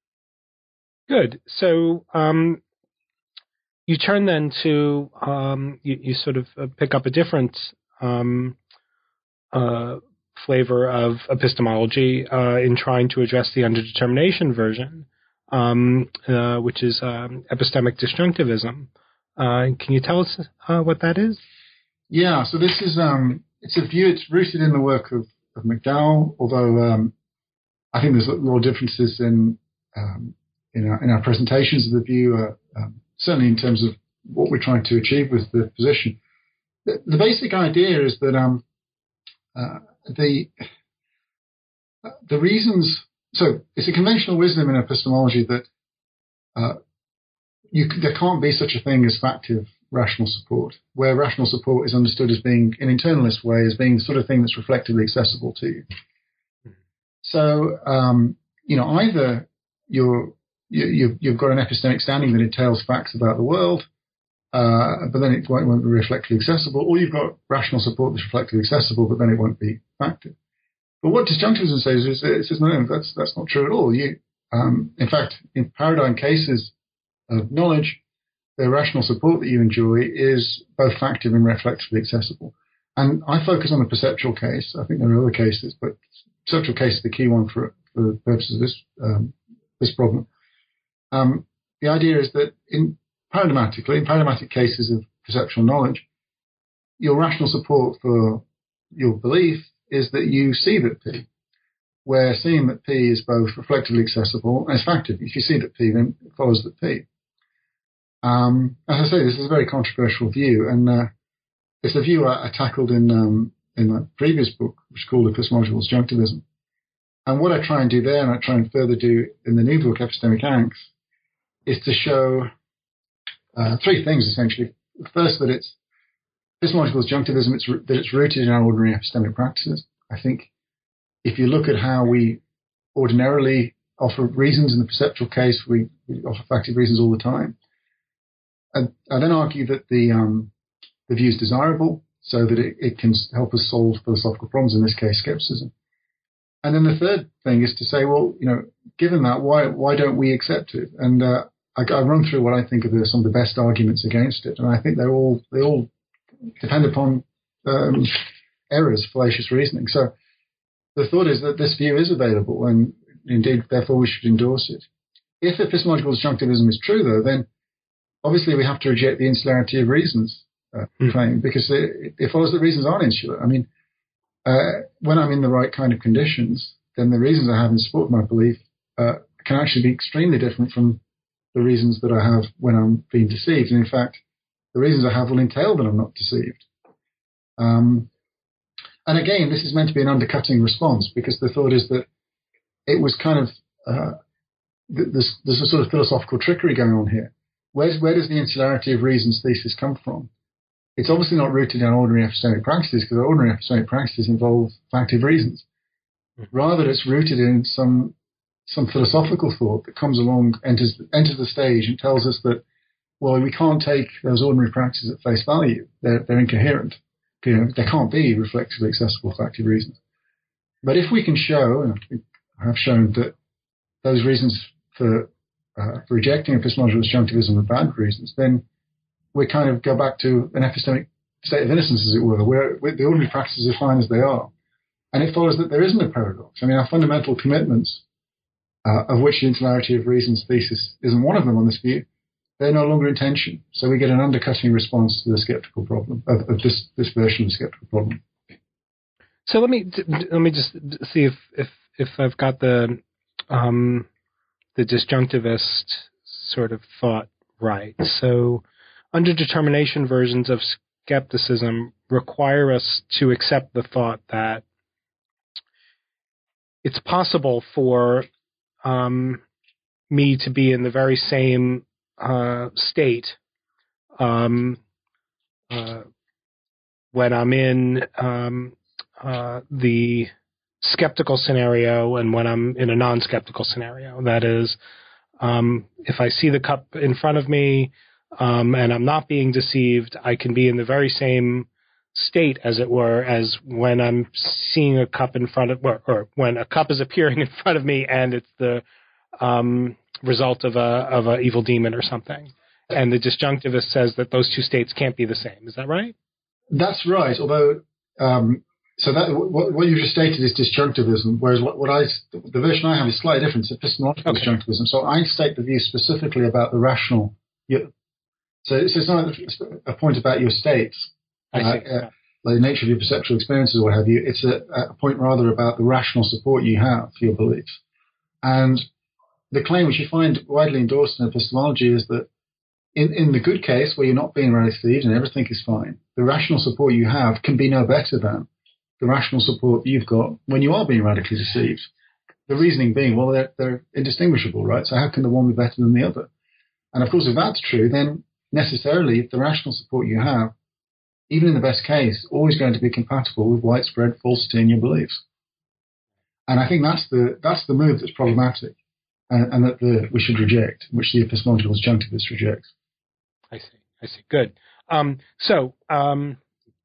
[SPEAKER 2] Good. So um, you turn then to, um, you, you sort of pick up a different um, uh, flavor of epistemology uh, in trying to address the underdetermination version, um, uh, which is um, epistemic disjunctivism. Uh, can you tell us uh, what that is?
[SPEAKER 3] Yeah, so this is um, it's a view. It's rooted in the work of, of McDowell, although um, I think there's a lot of differences in um, in, our, in our presentations of the view, uh, um, certainly in terms of what we're trying to achieve with the position. The, the basic idea is that um, uh, the the reasons. So it's a conventional wisdom in epistemology that uh, you there can't be such a thing as factive rational support, where rational support is understood as being, in an internalist way, as being the sort of thing that's reflectively accessible to you. So, um, you know, either you're, you, you've got an epistemic standing that entails facts about the world, uh, but then it won't, won't be reflectively accessible, or you've got rational support that's reflectively accessible, but then it won't be factive. But what disjunctivism says is, it says, no, no, that's, that's not true at all. You, um, in fact, in paradigm cases of knowledge, the rational support that you enjoy is both factive and reflectively accessible. And I focus on the perceptual case. I think there are other cases, but perceptual case is the key one for, for the purposes of this, um, this problem. Um, the idea is that in paradigmatically, in paradigmatic cases of perceptual knowledge, your rational support for your belief is that you see that P, where seeing that P is both reflectively accessible and is factive. If you see that P, then it follows that P. Um, as I say, this is a very controversial view, and uh, it's a view I, I tackled in um, in my previous book, which is called Epistemological Disjunctivism. And what I try and do there, and I try and further do in the new book, Epistemic Angst, is to show uh, three things, essentially. First, that it's epistemological disjunctivism, it's, that it's rooted in our ordinary epistemic practices. I think if you look at how we ordinarily offer reasons in the perceptual case, we, we offer factive reasons all the time. I, I then argue that the um, the view is desirable, so that it, it can help us solve philosophical problems, in this case, skepticism. And then the third thing is to say, well, you know, given that, why why don't we accept it? And uh, I, I run through what I think are the, some of the best arguments against it, and I think they're all they all depend upon um, errors, fallacious reasoning. So the thought is that this view is available, and indeed, therefore, we should endorse it. If epistemological disjunctivism is true, though, then obviously we have to reject the insularity of reasons uh, mm. claim, because it, it follows that reasons aren't insular. I mean, uh, when I'm in the right kind of conditions, then the reasons I have in support of my belief uh, can actually be extremely different from the reasons that I have when I'm being deceived. And in fact, the reasons I have will entail that I'm not deceived. Um, and again, this is meant to be an undercutting response, because the thought is that it was kind of, uh, th- there's, there's a sort of philosophical trickery going on here. Where's, where does the insularity of reasons thesis come from? It's obviously not rooted in ordinary epistemic practices, because ordinary epistemic practices involve factive reasons. Rather, it's rooted in some some philosophical thought that comes along, enters enters the stage, and tells us that, well, we can't take those ordinary practices at face value. They're they're incoherent. You know, there can't be reflexively accessible factive reasons. But if we can show, and I have shown, that those reasons for Uh, for rejecting epistemological disjunctivism are bad reasons, then we kind of go back to an epistemic state of innocence, as it were, where, where the ordinary practices are fine as they are. And it follows that there isn't a paradox. I mean, our fundamental commitments, uh, of which the insularity of reasons thesis isn't one of them on this view, they're no longer in tension. So we get an undercutting response to the skeptical problem, of, of this, this version of the skeptical problem.
[SPEAKER 2] So let me let me just see if if, if I've got the um, the disjunctivist sort of thought right. So underdetermination versions of skepticism require us to accept the thought that it's possible for um, me to be in the very same uh, state um, uh, when I'm in um, uh, the skeptical scenario and when I'm in a non-skeptical scenario. That is, um, if I see the cup in front of me um, and I'm not being deceived, I can be in the very same state, as it were, as when I'm seeing a cup in front of, or, or when a cup is appearing in front of me and it's the um, result of a of a evil demon or something. And the disjunctivist says that those two states can't be the same. Is that right?
[SPEAKER 3] That's right. Although, um, so that what, what you just stated is disjunctivism, whereas what, what I the version I have is slightly different. It's epistemological okay. disjunctivism. So I state the view specifically about the rational. So it's, it's not a point about your states.
[SPEAKER 2] I see.
[SPEAKER 3] Uh,
[SPEAKER 2] yeah.
[SPEAKER 3] Like the nature of your perceptual experiences or what have you. It's a, a point rather about the rational support you have for your beliefs. And the claim which you find widely endorsed in epistemology is that in, in the good case where you're not being radically deceived and everything is fine, the rational support you have can be no better than the rational support you've got when you are being radically deceived. The reasoning being, well, they're, they're indistinguishable, right? So how can the one be better than the other? And of course, if that's true, then necessarily if the rational support you have, even in the best case, always going to be compatible with widespread falsity in your beliefs. And I think that's the that's the move that's problematic, and, and that the, we should reject, which the epistemological disjunctivist rejects.
[SPEAKER 2] I see. I see. Good. Um, so, um,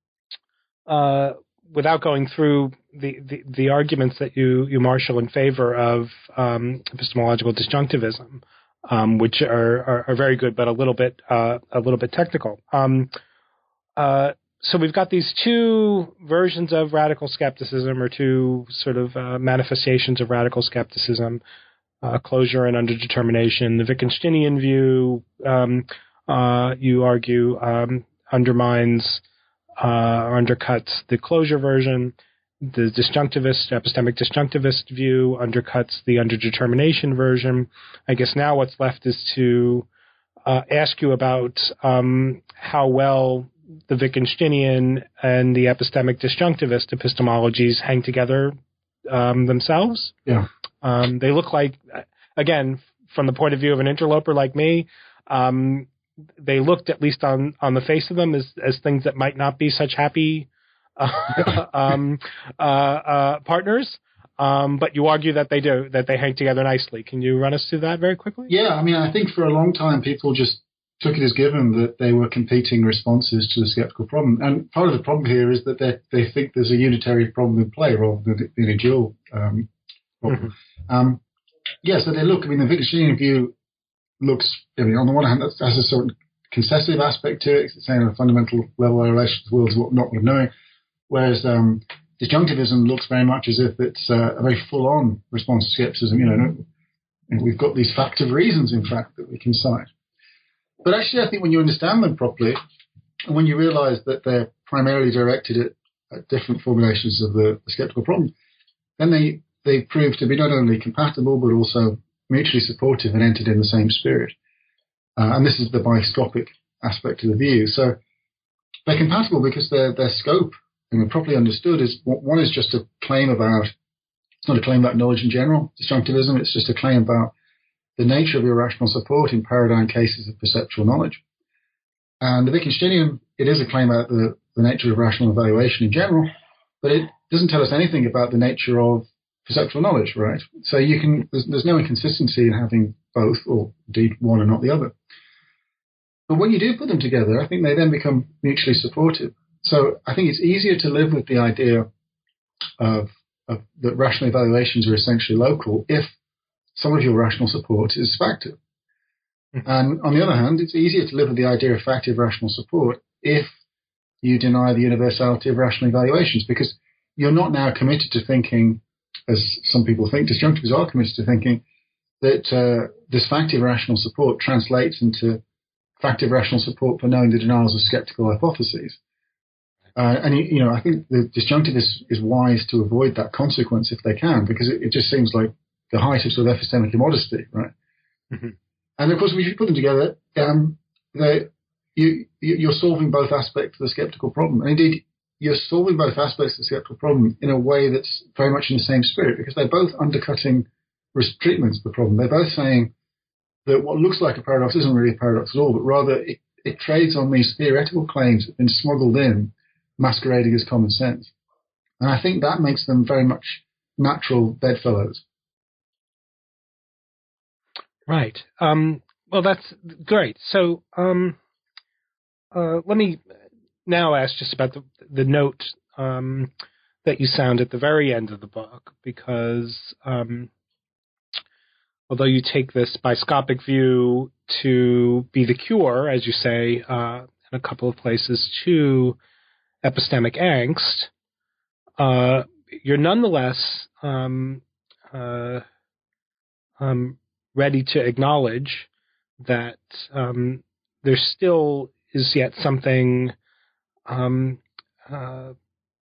[SPEAKER 2] uh, without going through the, the, the arguments that you, you marshal in favor of um, epistemological disjunctivism, um, which are, are, are very good, but a little bit uh, a little bit technical. Um, Uh, so we've got these two versions of radical skepticism, or two sort of uh, manifestations of radical skepticism, uh, closure and underdetermination. The Wittgensteinian view, um, uh, you argue, um, undermines uh, or undercuts the closure version. The disjunctivist, epistemic disjunctivist view undercuts the underdetermination version. I guess now what's left is to uh, ask you about um, how well the Wittgensteinian and the epistemic disjunctivist epistemologies hang together um, themselves.
[SPEAKER 3] Yeah.
[SPEAKER 2] Um, they look like, again, from the point of view of an interloper like me, um, they looked, at least on, on the face of them, as, as things that might not be such happy uh, um, uh, uh, partners. Um, but you argue that they do, that they hang together nicely. Can you run us through that very quickly?
[SPEAKER 3] Yeah, I mean, I think for a long time people just took it as given that they were competing responses to the skeptical problem. And part of the problem here is that they they think there's a unitary problem in play rather than in a dual um, problem. Mm-hmm. Um, yeah, so they look, I mean, the Wittgensteinian view looks, I mean, on the one hand, that has a sort of concessive aspect to it. It's saying on a fundamental level, our relation to the world is what not worth knowing. Whereas um, disjunctivism looks very much as if it's uh, a very full-on response to skepticism. You know, and we've got these factive reasons, in fact, that we can cite. But actually, I think when you understand them properly, and when you realize that they're primarily directed at, at different formulations of the, the skeptical problem, then they, they prove to be not only compatible, but also mutually supportive and entered in the same spirit. Uh, and this is the biscopic aspect of the view. So they're compatible because their, their scope, and properly understood, is one is just a claim about, it's not a claim about knowledge in general, disjunctivism, it's just a claim about the nature of your rational support in paradigm cases of perceptual knowledge. And the Wittgensteinian, it is a claim about the, the nature of rational evaluation in general, but it doesn't tell us anything about the nature of perceptual knowledge, right? So you can, there's, there's no inconsistency in having both, or indeed one and not the other. But when you do put them together, I think they then become mutually supportive. So I think it's easier to live with the idea of, of that rational evaluations are essentially local if some of your rational support is factive. Mm-hmm. And on the other hand, it's easier to live with the idea of factive rational support if you deny the universality of rational evaluations, because you're not now committed to thinking, as some people think, disjunctivists are committed to thinking, that uh, this factive rational support translates into factive rational support for knowing the denials of skeptical hypotheses. Uh, and, you know, I think the disjunctivist is wise to avoid that consequence if they can, because it, it just seems like the height of sort of epistemic immodesty, right? Mm-hmm. And of course, when you put them together, um, they you, you're solving both aspects of the skeptical problem. And indeed, you're solving both aspects of the skeptical problem in a way that's very much in the same spirit, because they're both undercutting treatments of the problem. They're both saying that what looks like a paradox isn't really a paradox at all, but rather it, it trades on these theoretical claims that have been smuggled in, masquerading as common sense. And I think that makes them very much natural bedfellows.
[SPEAKER 2] Right. Um, well, that's great. So um, uh, let me now ask just about the, the note um, that you sound at the very end of the book, because um, although you take this biscopic view to be the cure, as you say uh, in a couple of places, to epistemic angst, uh, you're nonetheless um, uh, um, ready to acknowledge that um, there still is yet something um, uh,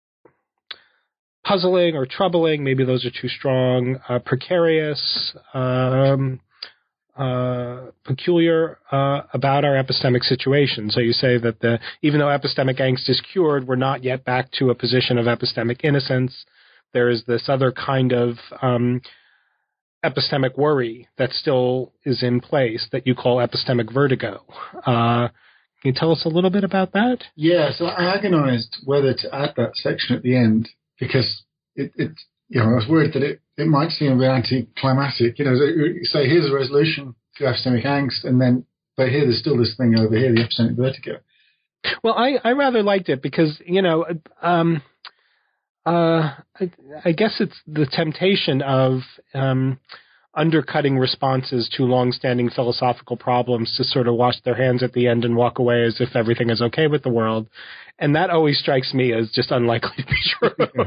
[SPEAKER 2] puzzling or troubling, maybe those are too strong, uh, precarious, um, uh, peculiar uh, about our epistemic situation. So you say that the, even though epistemic angst is cured, we're not yet back to a position of epistemic innocence. There is this other kind of um, epistemic worry that still is in place that you call epistemic vertigo. Uh, can you tell us a little bit about that?
[SPEAKER 3] Yeah, so I agonized whether to add that section at the end, because it, it you know, I was worried that it, it might seem a bit anticlimactic. You know, say here's a resolution to epistemic angst, and then, but here there's still this thing over here, the epistemic vertigo.
[SPEAKER 2] Well, I, I rather liked it because, you know, um, uh, I, I guess it's the temptation of um, undercutting responses to long-standing philosophical problems to sort of wash their hands at the end and walk away as if everything is okay with the world. And that always strikes me as just unlikely to be true.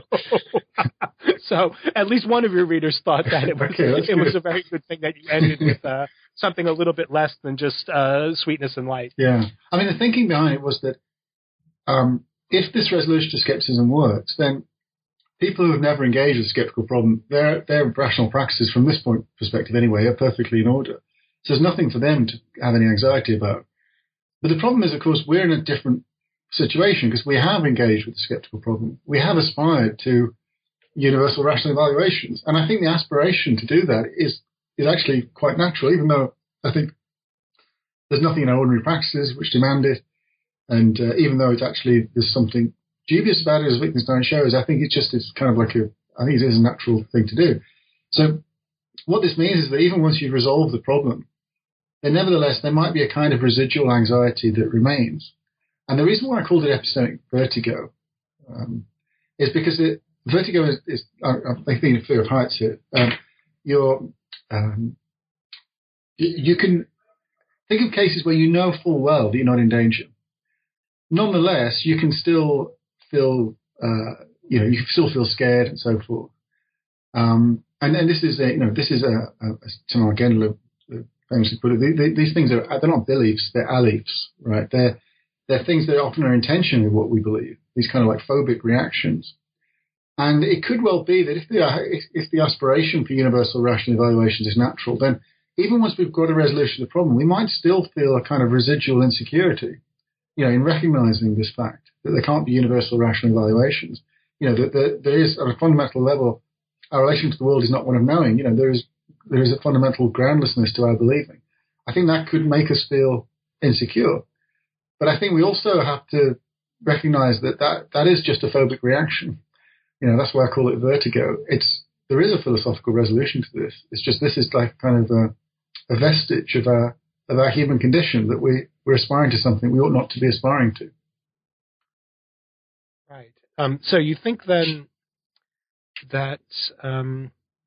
[SPEAKER 2] So at least one of your readers thought that it was, okay, it was a very good thing that you ended with uh, something a little bit less than just uh, sweetness and light.
[SPEAKER 3] Yeah. I mean, the thinking behind it was that um, if this resolution to skepticism works, then people who have never engaged with the skeptical problem, their, their rational practices from this point perspective anyway are perfectly in order. So there's nothing for them to have any anxiety about. But the problem is, of course, we're in a different situation because we have engaged with the skeptical problem. We have aspired to universal rational evaluations. And I think the aspiration to do that is, is actually quite natural, even though I think there's nothing in our ordinary practices which demand it. And uh, even though it's actually, there's something dubious about it, as Wittgenstein shows, I think it just is kind of like a, I think it is a natural thing to do. So what this means is that even once you've resolved the problem, then nevertheless there might be a kind of residual anxiety that remains. And the reason why I called it epistemic vertigo um, is because it, vertigo is, is I'm thinking of fear of heights here. Um, you're, um, you, you can think of cases where you know full well that you're not in danger. Nonetheless, you can still feel, uh, you know, you can still feel scared and so forth. Um, and, and this is a, you know, this is a, a, as Tim Argendler famously put it, they, they, these things are, they're not beliefs, they're aleefs, right? They're, they're things that often are in tension with what we believe, these kind of like phobic reactions. And it could well be that if the, if, if the aspiration for universal rational evaluations is natural, then even once we've got a resolution of the problem, we might still feel a kind of residual insecurity, you know, in recognizing this fact that there can't be universal rational evaluations. You know, that there, there is, at a fundamental level, our relation to the world is not one of knowing. You know, there is there is a fundamental groundlessness to our believing. I think that could make us feel insecure. But I think we also have to recognize that that, that is just a phobic reaction. You know, that's why I call it vertigo. It's, there is a philosophical resolution to this. It's just this is like kind of a, a vestige of our of our human condition, that we, we're aspiring to something we ought not to be aspiring to.
[SPEAKER 2] Right. Um, so you think then that um,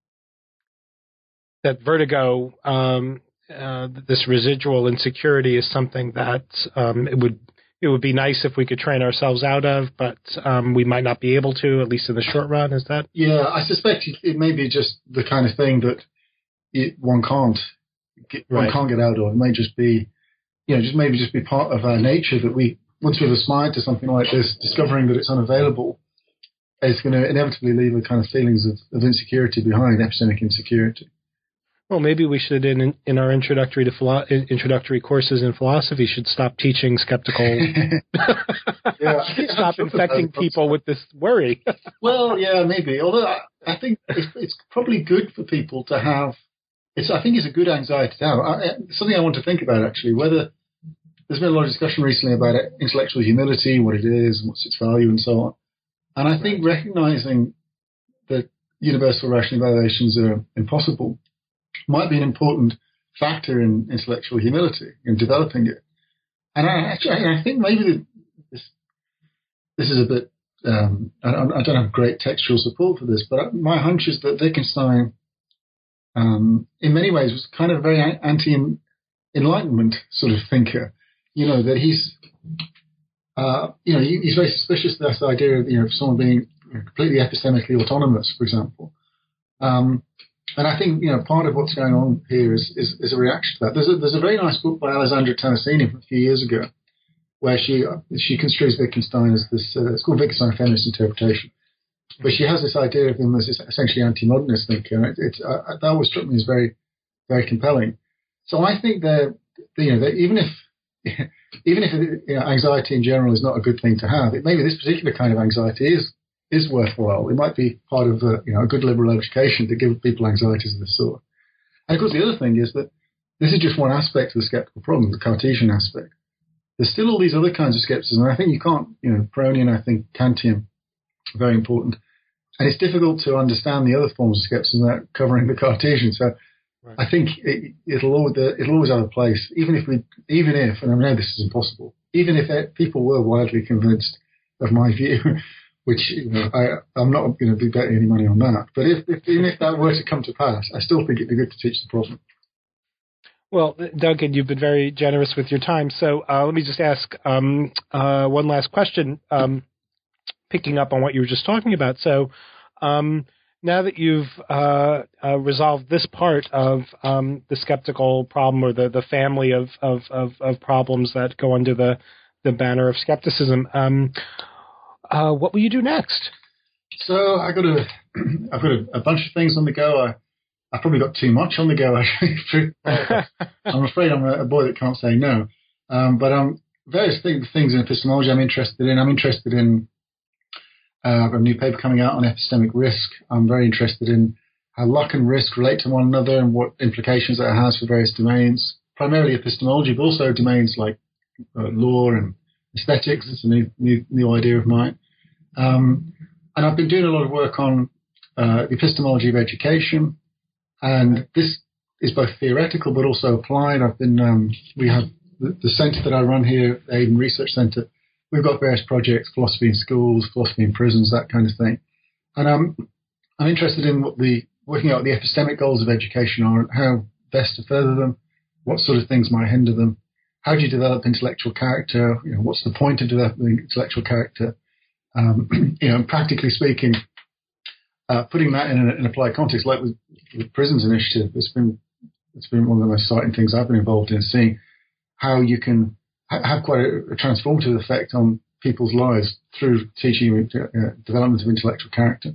[SPEAKER 2] that vertigo, um, uh, this residual insecurity, is something that um, it would it would be nice if we could train ourselves out of, but um, we might not be able to, at least in the short run. Is that?
[SPEAKER 3] Yeah, I suspect it may be just the kind of thing that it, one can't get, right. one can't get out of. It may just be, you know, just maybe just be part of our nature that we, once we've aspired to something like this, discovering that it's unavailable is going to inevitably leave a kind of feelings of, of insecurity behind, epistemic insecurity.
[SPEAKER 2] Well, maybe we should, in in our introductory to philo- introductory courses in philosophy, should stop teaching skeptical.
[SPEAKER 3] yeah,
[SPEAKER 2] stop infecting people with this worry.
[SPEAKER 3] Well, yeah, maybe. Although I, I think it's, it's probably good for people to have. It's I think it's a good anxiety to have. I, something I want to think about actually. Whether there's been a lot of discussion recently about it, intellectual humility, what it is, what's its value, and so on. And I think recognizing that universal rational evaluations are impossible might be an important factor in intellectual humility, in developing it. And I actually, I think maybe this this is a bit, um, I, I don't have great textual support for this, but my hunch is that Wittgenstein, um, in many ways, was kind of a very anti-enlightenment sort of thinker. You know, that he's, uh, you know, he's very suspicious of this idea of, you know, someone being completely epistemically autonomous, for example. Um, And I think, you know, part of what's going on here is, is, is a reaction to that. There's a, there's a very nice book by Alessandra Tennessini from a few years ago where she she construes Wittgenstein as this, uh, it's called Wittgenstein Feminist Interpretation. But she has this idea of him as this essentially anti-modernist thinker. And it, it's, uh, that always struck me as very, very compelling. So I think that, you know, that even if, even if you know, anxiety in general is not a good thing to have, it maybe this particular kind of anxiety is is worthwhile. It might be part of a, you know, a good liberal education to give people anxieties of this sort. And of course, the other thing is that this is just one aspect of the skeptical problem, the Cartesian aspect. There's still all these other kinds of skepticism. And I think you can't, you know, Peronian, I think Kantian, very important. And it's difficult to understand the other forms of skepticism without covering the Cartesian. So right. I think it, it'll, always, it'll always have a place, even if we, even if, and I know this is impossible, even if it, people were widely convinced of my view, which, you know, I, I'm not going to be betting any money on that. But if, if, even if that were to come to pass, I still think it'd be good to teach the problem.
[SPEAKER 2] Well, Duncan, you've been very generous with your time. So uh, let me just ask um, uh, one last question, um, picking up on what you were just talking about. So um, now that you've uh, uh, resolved this part of um, the skeptical problem, or the, the family of, of, of, of problems that go under the, the banner of skepticism, um, Uh, what will you do next?
[SPEAKER 3] So I got a, I've got a, a bunch of things on the go. I, I've probably got too much on the go. Actually, I'm afraid I'm a, a boy that can't say no. Um, but um, various things, things in epistemology I'm interested in. I'm interested in. Uh, I've got a new paper coming out on epistemic risk. I'm very interested in how luck and risk relate to one another and what implications that has for various domains, primarily epistemology, but also domains like uh, law and aesthetics. It's a new, new, new idea of mine. Um, and I've been doing a lot of work on uh, epistemology of education. And this is both theoretical but also applied. I've been, um, we have the, the centre that I run here, the Aiden Research Centre. We've got various projects, philosophy in schools, philosophy in prisons, that kind of thing. And um, I'm interested in what the, working out what the epistemic goals of education are and how best to further them, what sort of things might hinder them. How do you develop intellectual character? You know, what's the point of developing intellectual character? Um, you know, and practically speaking, uh, putting that in an, in applied context, like with the Prisons Initiative, it's been it's been one of the most exciting things I've been involved in, seeing how you can ha- have quite a, a transformative effect on people's lives through teaching uh, development of intellectual character.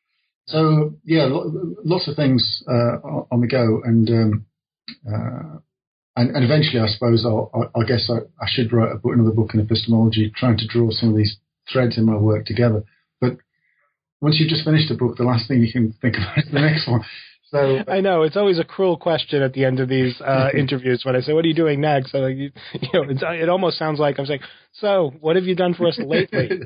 [SPEAKER 3] So yeah, lo- lots of things uh, on the go, and. Um, uh, And, and eventually, I suppose, I'll, I, I guess I, I should write a book, another book in epistemology, trying to draw some of these threads in my work together. But once you've just finished a book, the last thing you can think about is the next one. So
[SPEAKER 2] I know it's always a cruel question at the end of these uh, interviews when I say, "What are you doing next?" So, like, you, you know, it's, it almost sounds like I'm saying, "So, what have you done for us lately?"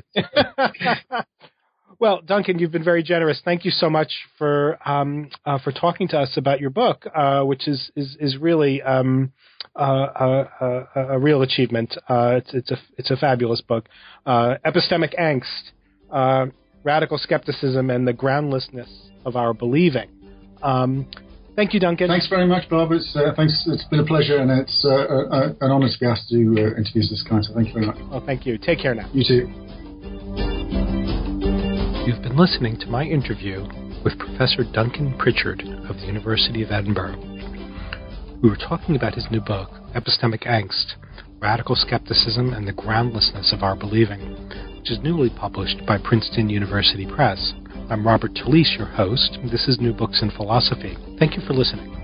[SPEAKER 2] Well, Duncan, you've been very generous. Thank you so much for um, uh, for talking to us about your book, uh, which is is is really um, uh, a, a, a real achievement. Uh, it's it's a it's a fabulous book. Uh, Epistemic Angst, uh, Radical Skepticism, and the Groundlessness of Our Believing. Um, thank you, Duncan.
[SPEAKER 3] Thanks very much, Bob. It's uh, thanks. It's been a pleasure, and it's uh, uh, an honour to be asked to do uh, interviews of this kind. So thank you very much.
[SPEAKER 2] Well, thank you. Take care now.
[SPEAKER 3] You too.
[SPEAKER 2] You've been listening to my interview with Professor Duncan Pritchard of the University of Edinburgh. We were talking about his new book, Epistemic Angst, Radical Skepticism and the Groundlessness of Our Believing, which is newly published by Princeton University Press. I'm Robert Talisse, your host. This is New Books in Philosophy. Thank you for listening.